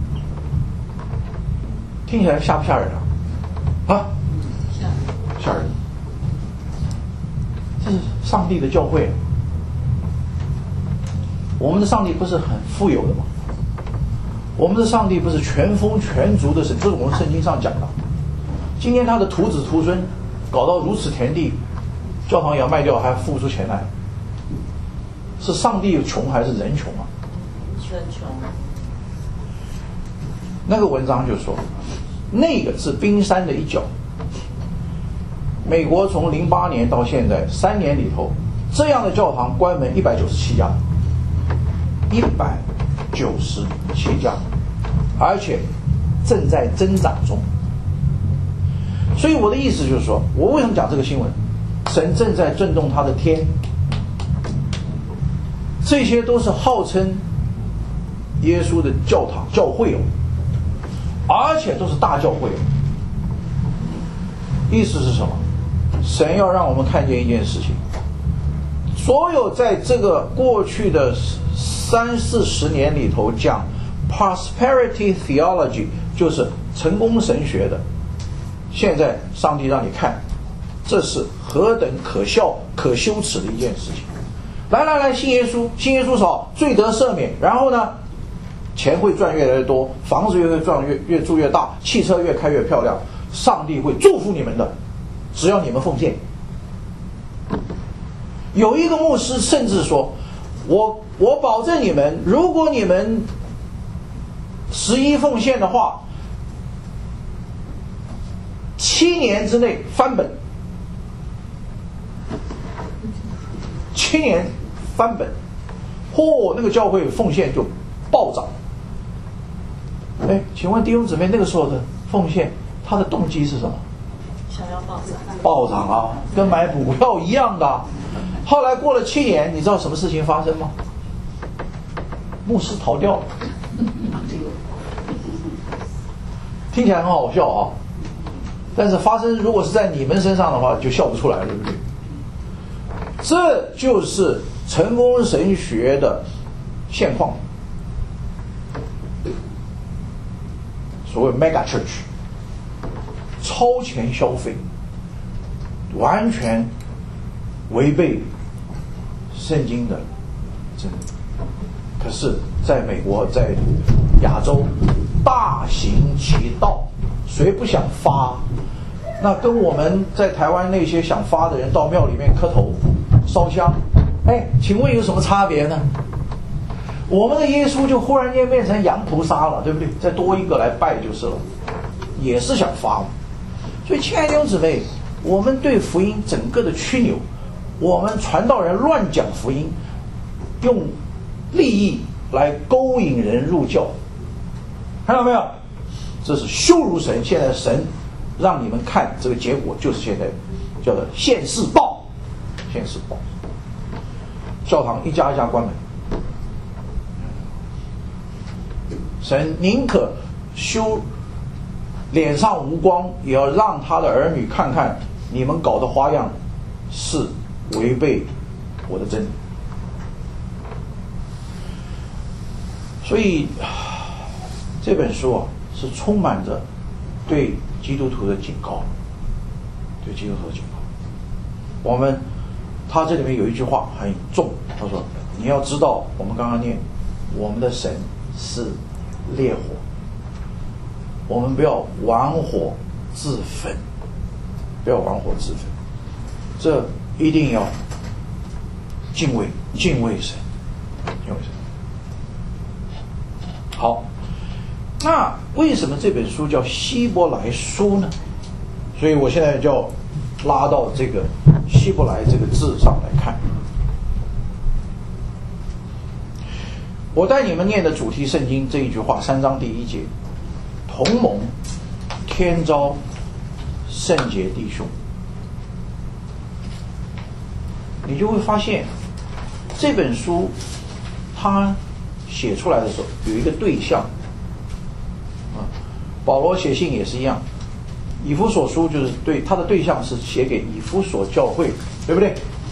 听起来吓不吓人啊？啊，吓人！这是上帝的教会。我们的上帝不是很富有的吗？我们的上帝不是全丰全足的神，这是我们圣经上讲的。今天他的徒子徒孙搞到如此田地，教堂也要卖掉，还付不出钱来，是上帝穷还是人穷啊？ 全穷。 那个文章就说，那个是冰山的一角。美国从零八年到现在三年里头，这样的教堂关门一百九十七家，一百九十七家，而且正在增长中。所以我的意思就是说，我为什么讲这个新闻？神正在震动他的天，这些都是号称耶稣的教堂教会哦，而且都是大教会哦。意思是什么？神要让我们看见一件事情，所有在这个过去的三四十年里头讲 prosperity theology， 就是成功神学的，现在上帝让你看，这是何等可笑可羞耻的一件事情。来来来，信耶稣，信耶稣少，罪得赦免，然后呢，钱会赚越来越多，房子越会赚越越住越大，汽车越开越漂亮，上帝会祝福你们的，只要你们奉献。有一个牧师甚至说，我我保证你们，如果你们十一奉献的话，七年之内翻本。 七年翻本，嚯、哦，那个教会奉献就暴涨。哎，请问弟兄姊妹，那个时候的奉献，它的动机是什么？ 想要暴涨。 暴涨啊，跟买股票一样的。后来过了七年，你知道什么事情发生吗？牧师逃掉了。听起来很好笑啊，但是发生如果是在你们身上的话，就笑不出来了，对不对？这就是成功神学的现况。所谓 mega church， 超前消费，完全违背圣经的真理。可是在美国，在亚洲大行其道，谁不想发？那跟我们在台湾那些想发的人到庙里面磕头烧香，哎，请问有什么差别呢？我们的耶稣就忽然间变成洋菩萨了，对不对？再多一个来拜就是了，也是想发。所以亲爱的弟兄姊妹，我们对福音整个的曲扭，我们传道人乱讲福音，用利益来勾引人入教，看到没有？这是羞辱神。现在神让你们看这个结果，就是现在叫做现世报，现世报。教堂一家一家关门，神宁可修脸上无光，也要让他的儿女看看你们搞的花样是违背我的真理。所以这本书啊，是充满着对基督徒的警告，对基督徒的警告。我们他这里面有一句话很重，他说你要知道，我们刚刚念我们的神是烈火，我们不要玩火自焚，不要玩火自焚，这一定要敬畏敬畏神，敬畏神。好，那为什么这本书叫希伯来书呢？所以我现在就要拉到这个希伯来这个字上来看。我带你们念的主题圣经这一句话，三章第一节，同盟天召圣洁弟兄，你就会发现这本书它写出来的时候有一个对象啊，保罗写信也是一样，以弗所书就是对他的对象是写给以弗所教会，对不对？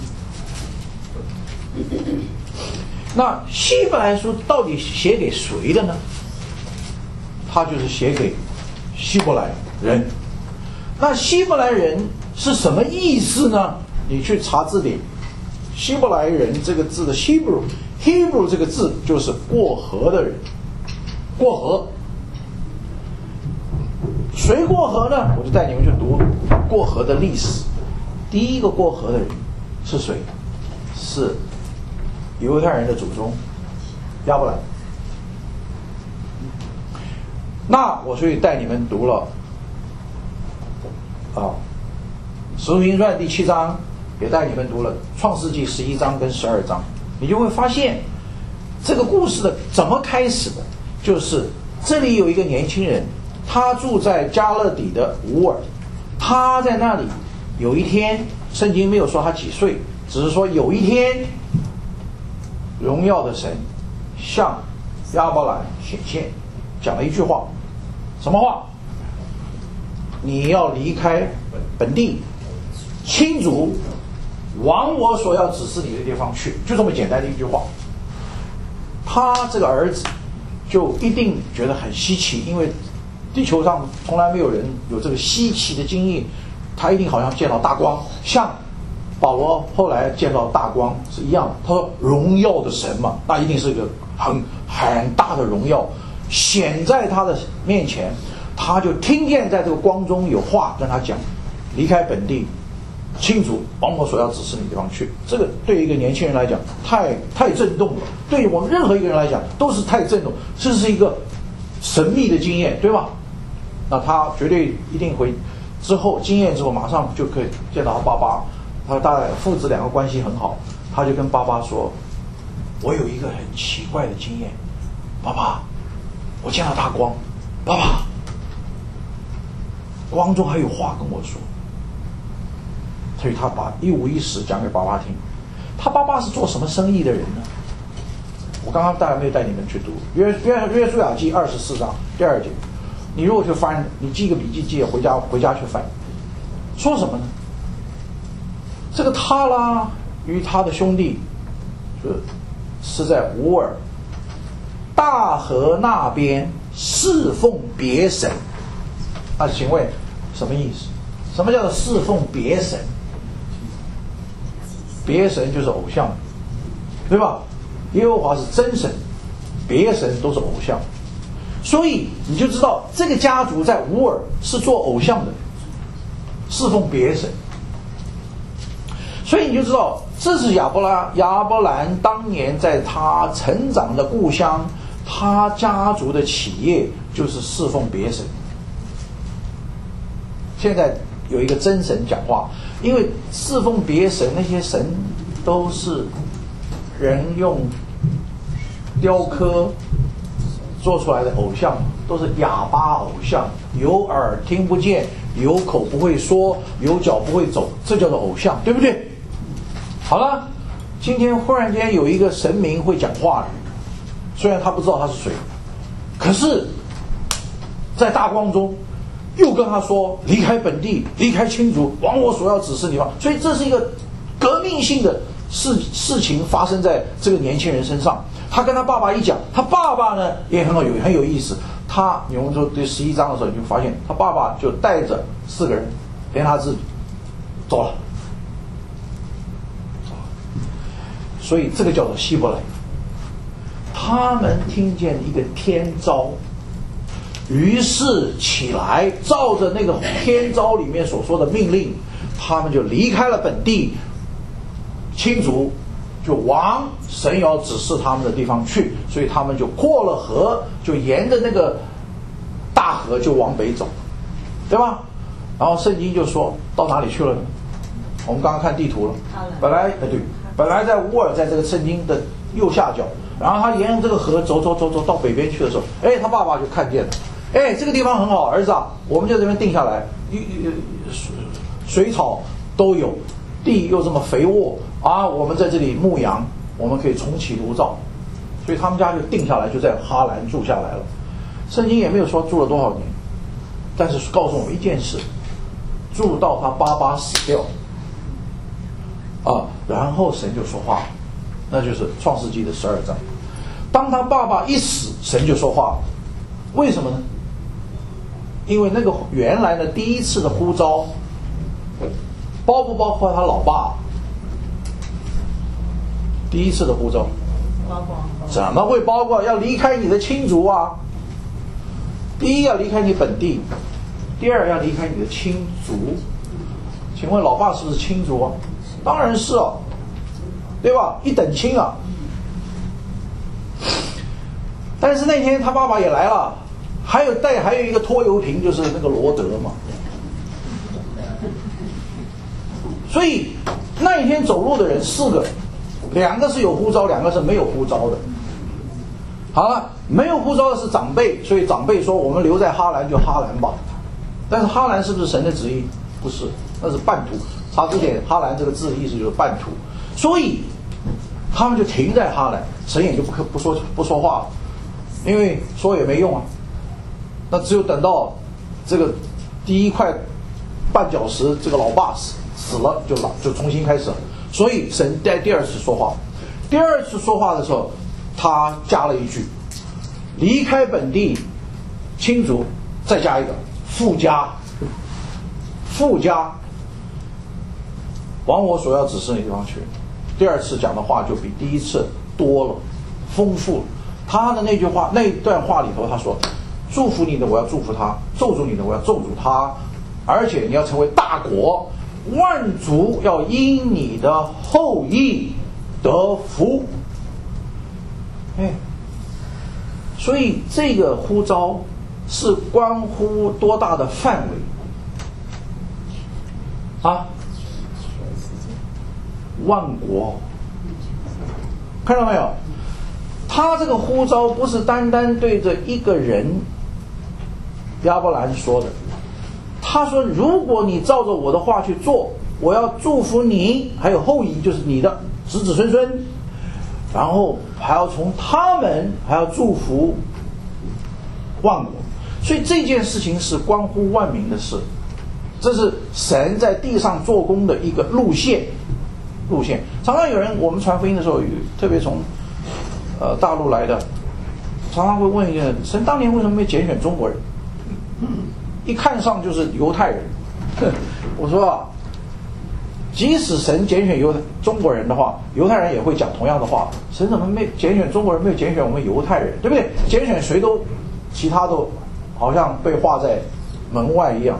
那希伯来书到底写给谁的呢？他就是写给希伯来人。那希伯来人是什么意思呢？你去查字典，希伯来人这个字的 Hebrew Hebrew 这个字就是过河的人，过河。谁过河呢？我就带你们去读过河的历史。第一个过河的人是谁？是犹太人的祖宗亚伯兰。那我所以带你们读了啊《使徒行传》第七章，也带你们读了《创世纪》十一章跟十二章，你就会发现这个故事的怎么开始的，就是这里有一个年轻人，他住在加勒底的乌尔，他在那里有一天，圣经没有说他几岁，只是说有一天荣耀的神向亚伯兰显现，讲了一句话，什么话？你要离开本地，亲族，往我所要指示你的地方去，就这么简单的一句话。他这个儿子就一定觉得很稀奇，因为地球上从来没有人有这个稀奇的经验，他一定好像见到大光，像保罗后来见到大光是一样的。他说荣耀的神嘛，那一定是一个很很大的荣耀显在他的面前，他就听见在这个光中有话跟他讲，离开本地，亲族，往我所要指示你的地方去。这个对于一个年轻人来讲太太震动了，对于我们任何一个人来讲都是太震动，这是一个神秘的经验，对吧？那他绝对一定会之后经验之后马上就可以见到他爸爸，他大概父子两个关系很好， 他就跟爸爸说：“我有一个很奇怪的经验，爸爸，我见到大光，爸爸，光中还有话跟我说。”所以他把一五一十讲给爸爸听。他爸爸是做什么生意的人呢？我刚刚当然没有带你们去读约约约书亚记二十四章第二节。你如果去翻，你记个笔记记，回家回家去翻。说什么呢？这个他拉与他的兄弟，是在乌尔大河那边侍奉别神。那请问什么意思？什么叫做侍奉别神？别神就是偶像，对吧？耶和华是真神，别神都是偶像。所以你就知道这个家族在乌尔是做偶像的，侍奉别神。所以你就知道这是亚伯拉亚伯兰当年在他成长的故乡，他家族的企业就是侍奉别神。现在有一个真神讲话，因为侍奉别神，那些神都是人用雕刻做出来的偶像，都是哑巴偶像，有耳听不见，有口不会说，有脚不会走，这叫做偶像，对不对？好了，今天忽然间有一个神明会讲话了，虽然他不知道他是谁，可是在大光中又跟他说离开本地，离开亲族，往我所要指示地方。所以这是一个革命性的事事情发生在这个年轻人身上。他跟他爸爸一讲，他爸爸呢也很好，有很有意思。他你们说第十一章的时候，你就发现他爸爸就带着四个人，连他自己走了。所以这个叫做希伯来。他们听见一个天召，于是起来，照着那个天召里面所说的命令，他们就离开了本地亲族，就往神要指示他们的地方去。所以他们就过了河，就沿着那个大河就往北走，对吧？然后圣经就说到哪里去了呢？我们刚刚看地图了，本来哎对，本来在乌尔，在这个圣经的右下角，然后他沿着这个河走走走走到北边去的时候，哎，他爸爸就看见了，哎，这个地方很好，儿子啊，我们就这边定下来，水草都有，地又这么肥沃啊，我们在这里牧羊，我们可以重启炉灶，所以他们家就定下来，就在哈兰住下来了。圣经也没有说住了多少年，但是告诉我们一件事，住到他爸爸死掉啊，然后神就说话，那就是创世纪的十二章。当他爸爸一死，神就说话，为什么呢？因为那个原来的第一次的呼召，包不包括他老爸？第一次的呼召， 包括怎么会包括？要离开你的亲族啊！第一要离开你本地，第二要离开你的亲族。请问老爸是不是亲族啊？当然是啊，对吧？一等亲啊。但是那天他爸爸也来了，还有带还有一个拖油瓶，就是那个罗德嘛。所以那一天走路的人四个，两个是有呼召，两个是没有呼召的。好了，没有呼召的是长辈，所以长辈说我们留在哈兰就哈兰吧。但是哈兰是不是神的旨意？不是，那是半途。查字典，哈兰这个字的意思就是半途，所以他们就停在哈兰，神也就不不说不说话了，因为说也没用啊。那只有等到这个第一块绊脚石，这个老爸死死了，就老就重新开始了。所以神在第二次说话，第二次说话的时候，他加了一句：离开本地亲族，再加一个附加，附加。往我所要指示的地方去。第二次讲的话就比第一次多了，丰富了。他的那句话，那段话里头，他说：祝福你的我要祝福他，咒诅你的我要咒诅他，而且你要成为大国，万族要因你的后裔得福。哎，所以这个呼召是关乎多大的范围啊？万国看到没有？他这个呼召不是单单对着一个人亚伯兰说的，他说如果你照着我的话去做，我要祝福你还有后裔，就是你的子子孙孙，然后还要从他们还要祝福万国。所以这件事情是关乎万民的事，这是神在地上做工的一个路线。路线常常有人，我们传福音的时候，特别从呃大陆来的，常常会问一个：神当年为什么没拣选中国人？一看上就是犹太人。我说啊，即使神拣选犹中国人的话，犹太人也会讲同样的话。神怎么没拣选中国人，没有拣选我们犹太人，对不对？拣选谁都，其他都好像被划在门外一样。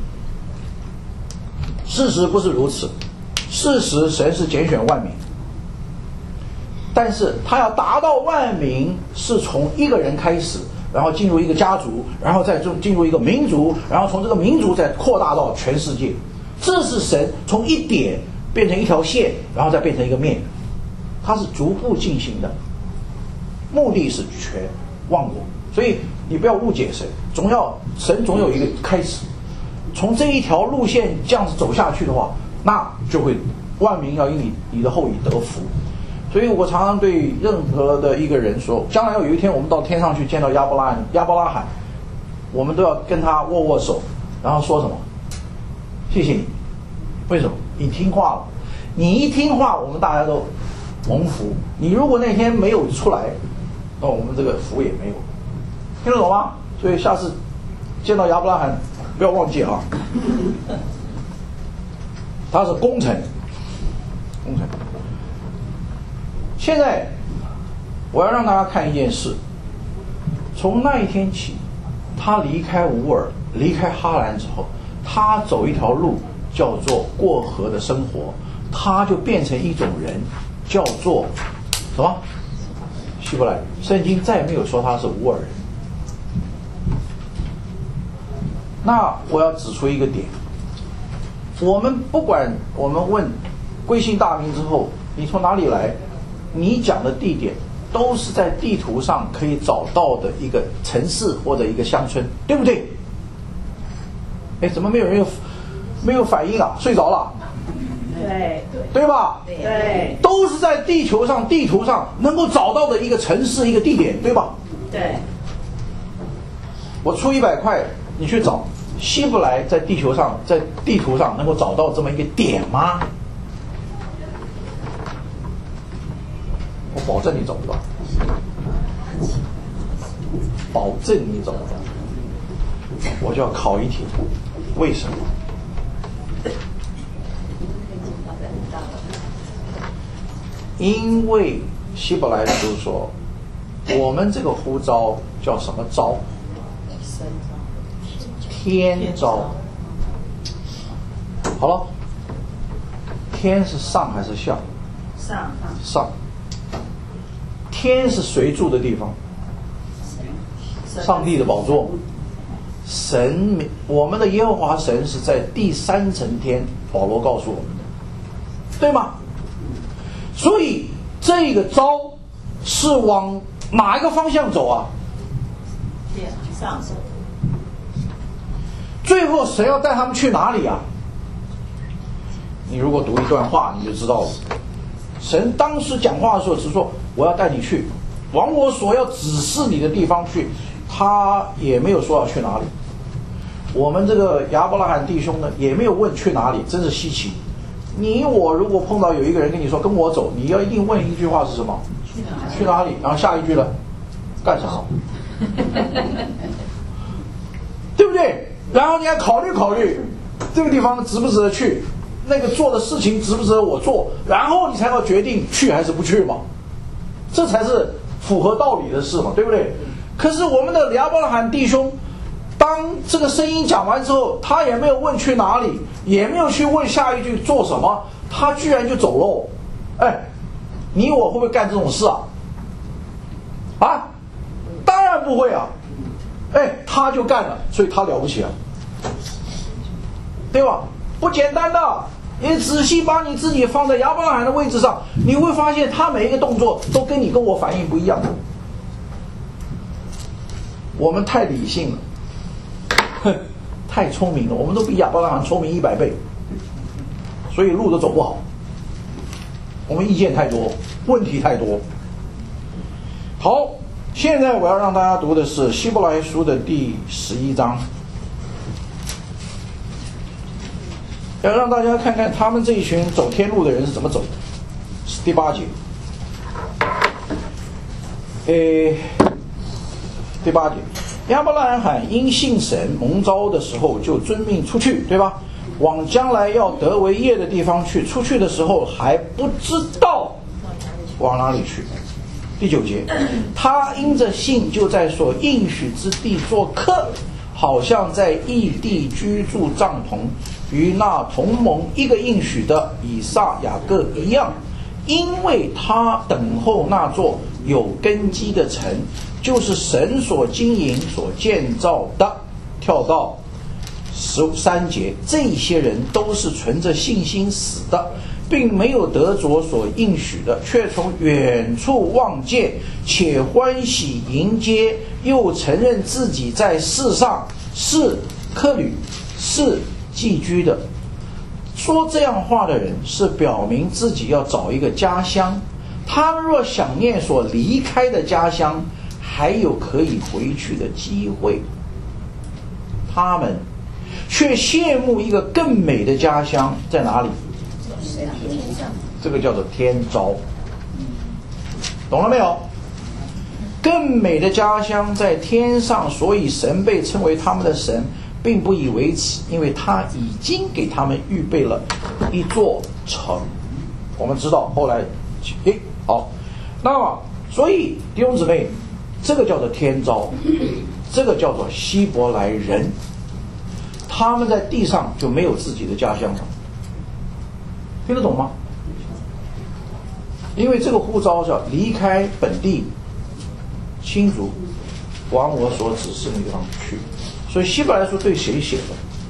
事实不是如此，事实神是拣选万民，但是他要达到万民，是从一个人开始，然后进入一个家族，然后再进入一个民族，然后从这个民族再扩大到全世界。这是神从一点变成一条线，然后再变成一个面，它是逐步进行的，目的是全万国。所以你不要误解神，总要神总有一个开始。从这一条路线这样子走下去的话，那就会万民要因你你的后裔得福。所以我常常对任何的一个人说，将来有一天我们到天上去见到亚伯拉罕亚伯拉罕，我们都要跟他握握手，然后说什么？谢谢你。为什么？你听话了。你一听话，我们大家都蒙福。你如果那天没有出来，那我们这个福也没有。听得懂吗？所以下次见到亚伯拉罕不要忘记啊，他是功臣，功臣。现在我要让大家看一件事，从那一天起，他离开乌尔，离开哈兰之后，他走一条路叫做过河的生活，他就变成一种人，叫做什么？希伯来。圣经再也没有说他是乌尔人。那我要指出一个点，我们不管我们问归信大名之后，你从哪里来，你讲的地点都是在地图上可以找到的一个城市或者一个乡村，对不对？哎，怎么没有人有没有反应啊？睡着了？ 对对吧？ 对， 都是在地球上地图上能够找到的一个城市一个地点，对吧？ 对。 我出一百块，你去找希伯来，在地球上在地图上能够找到这么一个点吗？我保证你找不到，保证你找不到。我就要考一题，为什么？因为希伯来书说，我们这个呼召叫什么召？天召。好了，天是上还是下？ 上上。天是谁住的地方？上帝的宝座。神，我们的耶和华神是在第三层天，保罗告诉我们的，对吗？所以这个召是往哪一个方向走啊？ 天上。 最后神要带他们去哪里啊？你如果读一段话你就知道了。神当时讲话的时候只说我要带你去往我所要指示你的地方去，他也没有说要去哪里。我们这个亚伯拉罕弟兄呢也没有问去哪里，真是稀奇。你我如果碰到有一个人跟你说跟我走，你要一定问一句话是什么？ 去哪里？ 去哪里？然后下一句呢？干什么？对不对？然后你要考虑考虑这个地方值不值得去，那个做的事情值不值得我做，然后你才要决定去还是不去嘛，这才是符合道理的事嘛，对不对？可是我们的亚伯拉罕弟兄，当这个声音讲完之后，他也没有问去哪里，也没有去问下一句做什么，他居然就走喽。哎，你我会不会干这种事啊？啊，当然不会啊。哎，他就干了，所以他了不起啊，对吧？不简单的， 你仔细把你自己放在亚伯拉罕的位置上，你会发现他每一个动作都跟你跟我反应不一样。我们太理性了，哼，太聪明了，我们都比亚伯拉罕聪明一百倍，所以路都走不好。我们意见太多，问题太多。好，现在我要让大家读的是希伯来书的第十一章。要让大家看看他们这一群走天路的人是怎么走的，是第八节。诶，第八节，亚伯拉罕因信神蒙召的时候就遵命出去，对吧？往将来要得为业的地方去，出去的时候还不知道往哪里去。第九节，他因着信就在所应许之地做客，好像在异地居住帐篷，与那同盟一个应许的以撒雅各一样，因为他等候那座有根基的城，就是神所经营所建造的。跳到十三节，这些人都是存着信心死的，并没有得着所应许的，却从远处望见，且欢喜迎接，又承认自己在世上是客旅，是寄居的。说这样话的人是表明自己要找一个家乡，他们若想念所离开的家乡，还有可以回去的机会，他们却羡慕一个更美的家乡在哪里？这个叫做天召，懂了没有？更美的家乡在天上，所以神被称为他们的神，并不以为耻，因为他已经给他们预备了一座城。我们知道后来，诶，好，那么所以弟兄姊妹，这个叫做天召，这个叫做希伯来人，他们在地上就没有自己的家乡了，听得懂吗？因为这个呼召叫离开本地亲族，往我所指示的地方去。所以希伯来书对谁写的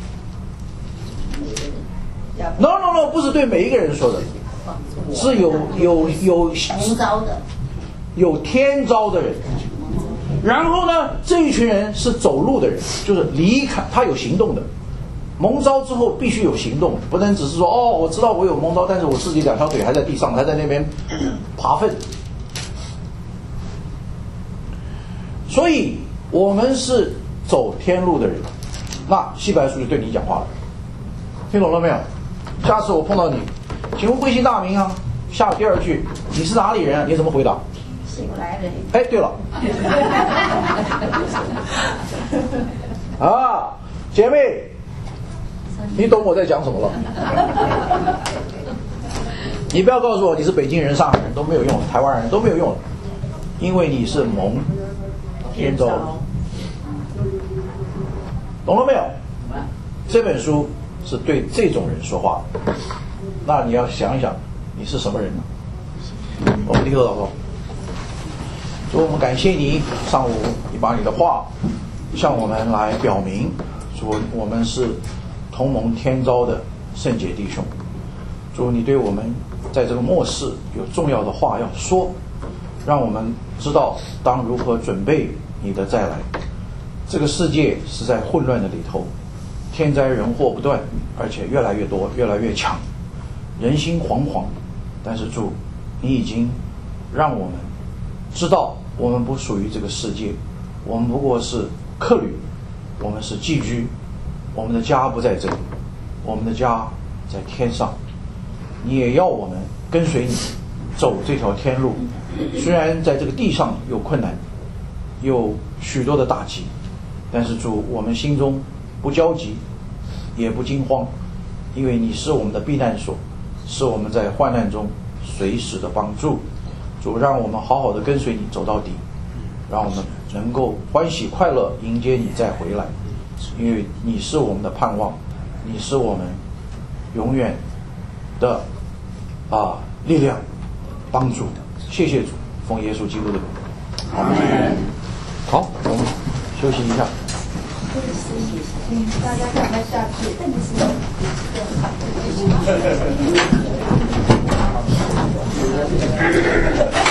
？No No No， 不是对每一个人说的，是有有有蒙召的， 有天召的人。然后呢，这一群人是走路的人，就是离开，他有行动的。蒙召之后必须有行动，不能只是说哦，我知道我有蒙召，但是我自己两条腿还在地上，还在那边爬粪。所以我们是走天路的人，那希伯来书就对你讲话了，听懂了没有？下次我碰到你，请问贵姓大名啊？下第二句，你是哪里人啊？你怎么回答？ 希伯来人。 哎，对了，啊，姐妹，你懂我在讲什么了？你不要告诉我你是北京人、上海人都没有用，台湾人都没有用了，因为你是蒙天召。懂了没有？这本书是对这种人说话的，那你要想一想，你是什么人呢？我们低头祷告。主，我们感谢你，上午你把你的话向我们来表明，主，我们是同盟天召的圣洁弟兄。主，你对我们在这个末世有重要的话要说，让我们知道当如何准备你的再来。这个世界是在混乱的里头，天灾人祸不断，而且越来越多，越来越强，人心惶惶。但是主，你已经让我们知道，我们不属于这个世界，我们不过是客旅，我们是寄居，我们的家不在这里，我们的家在天上。你也要我们跟随你走这条天路，虽然在这个地上有困难，有许多的打击，但是主，我们心中不焦急，也不惊慌，因为你是我们的避难所，是我们在患难中随时的帮助。主，让我们好好的跟随你走到底，让我们能够欢喜快乐迎接你再回来，因为你是我们的盼望，你是我们永远的啊力量帮助。谢谢主，奉耶稣基督的名，阿们。好，我们休息一下。 请大家赶快下去。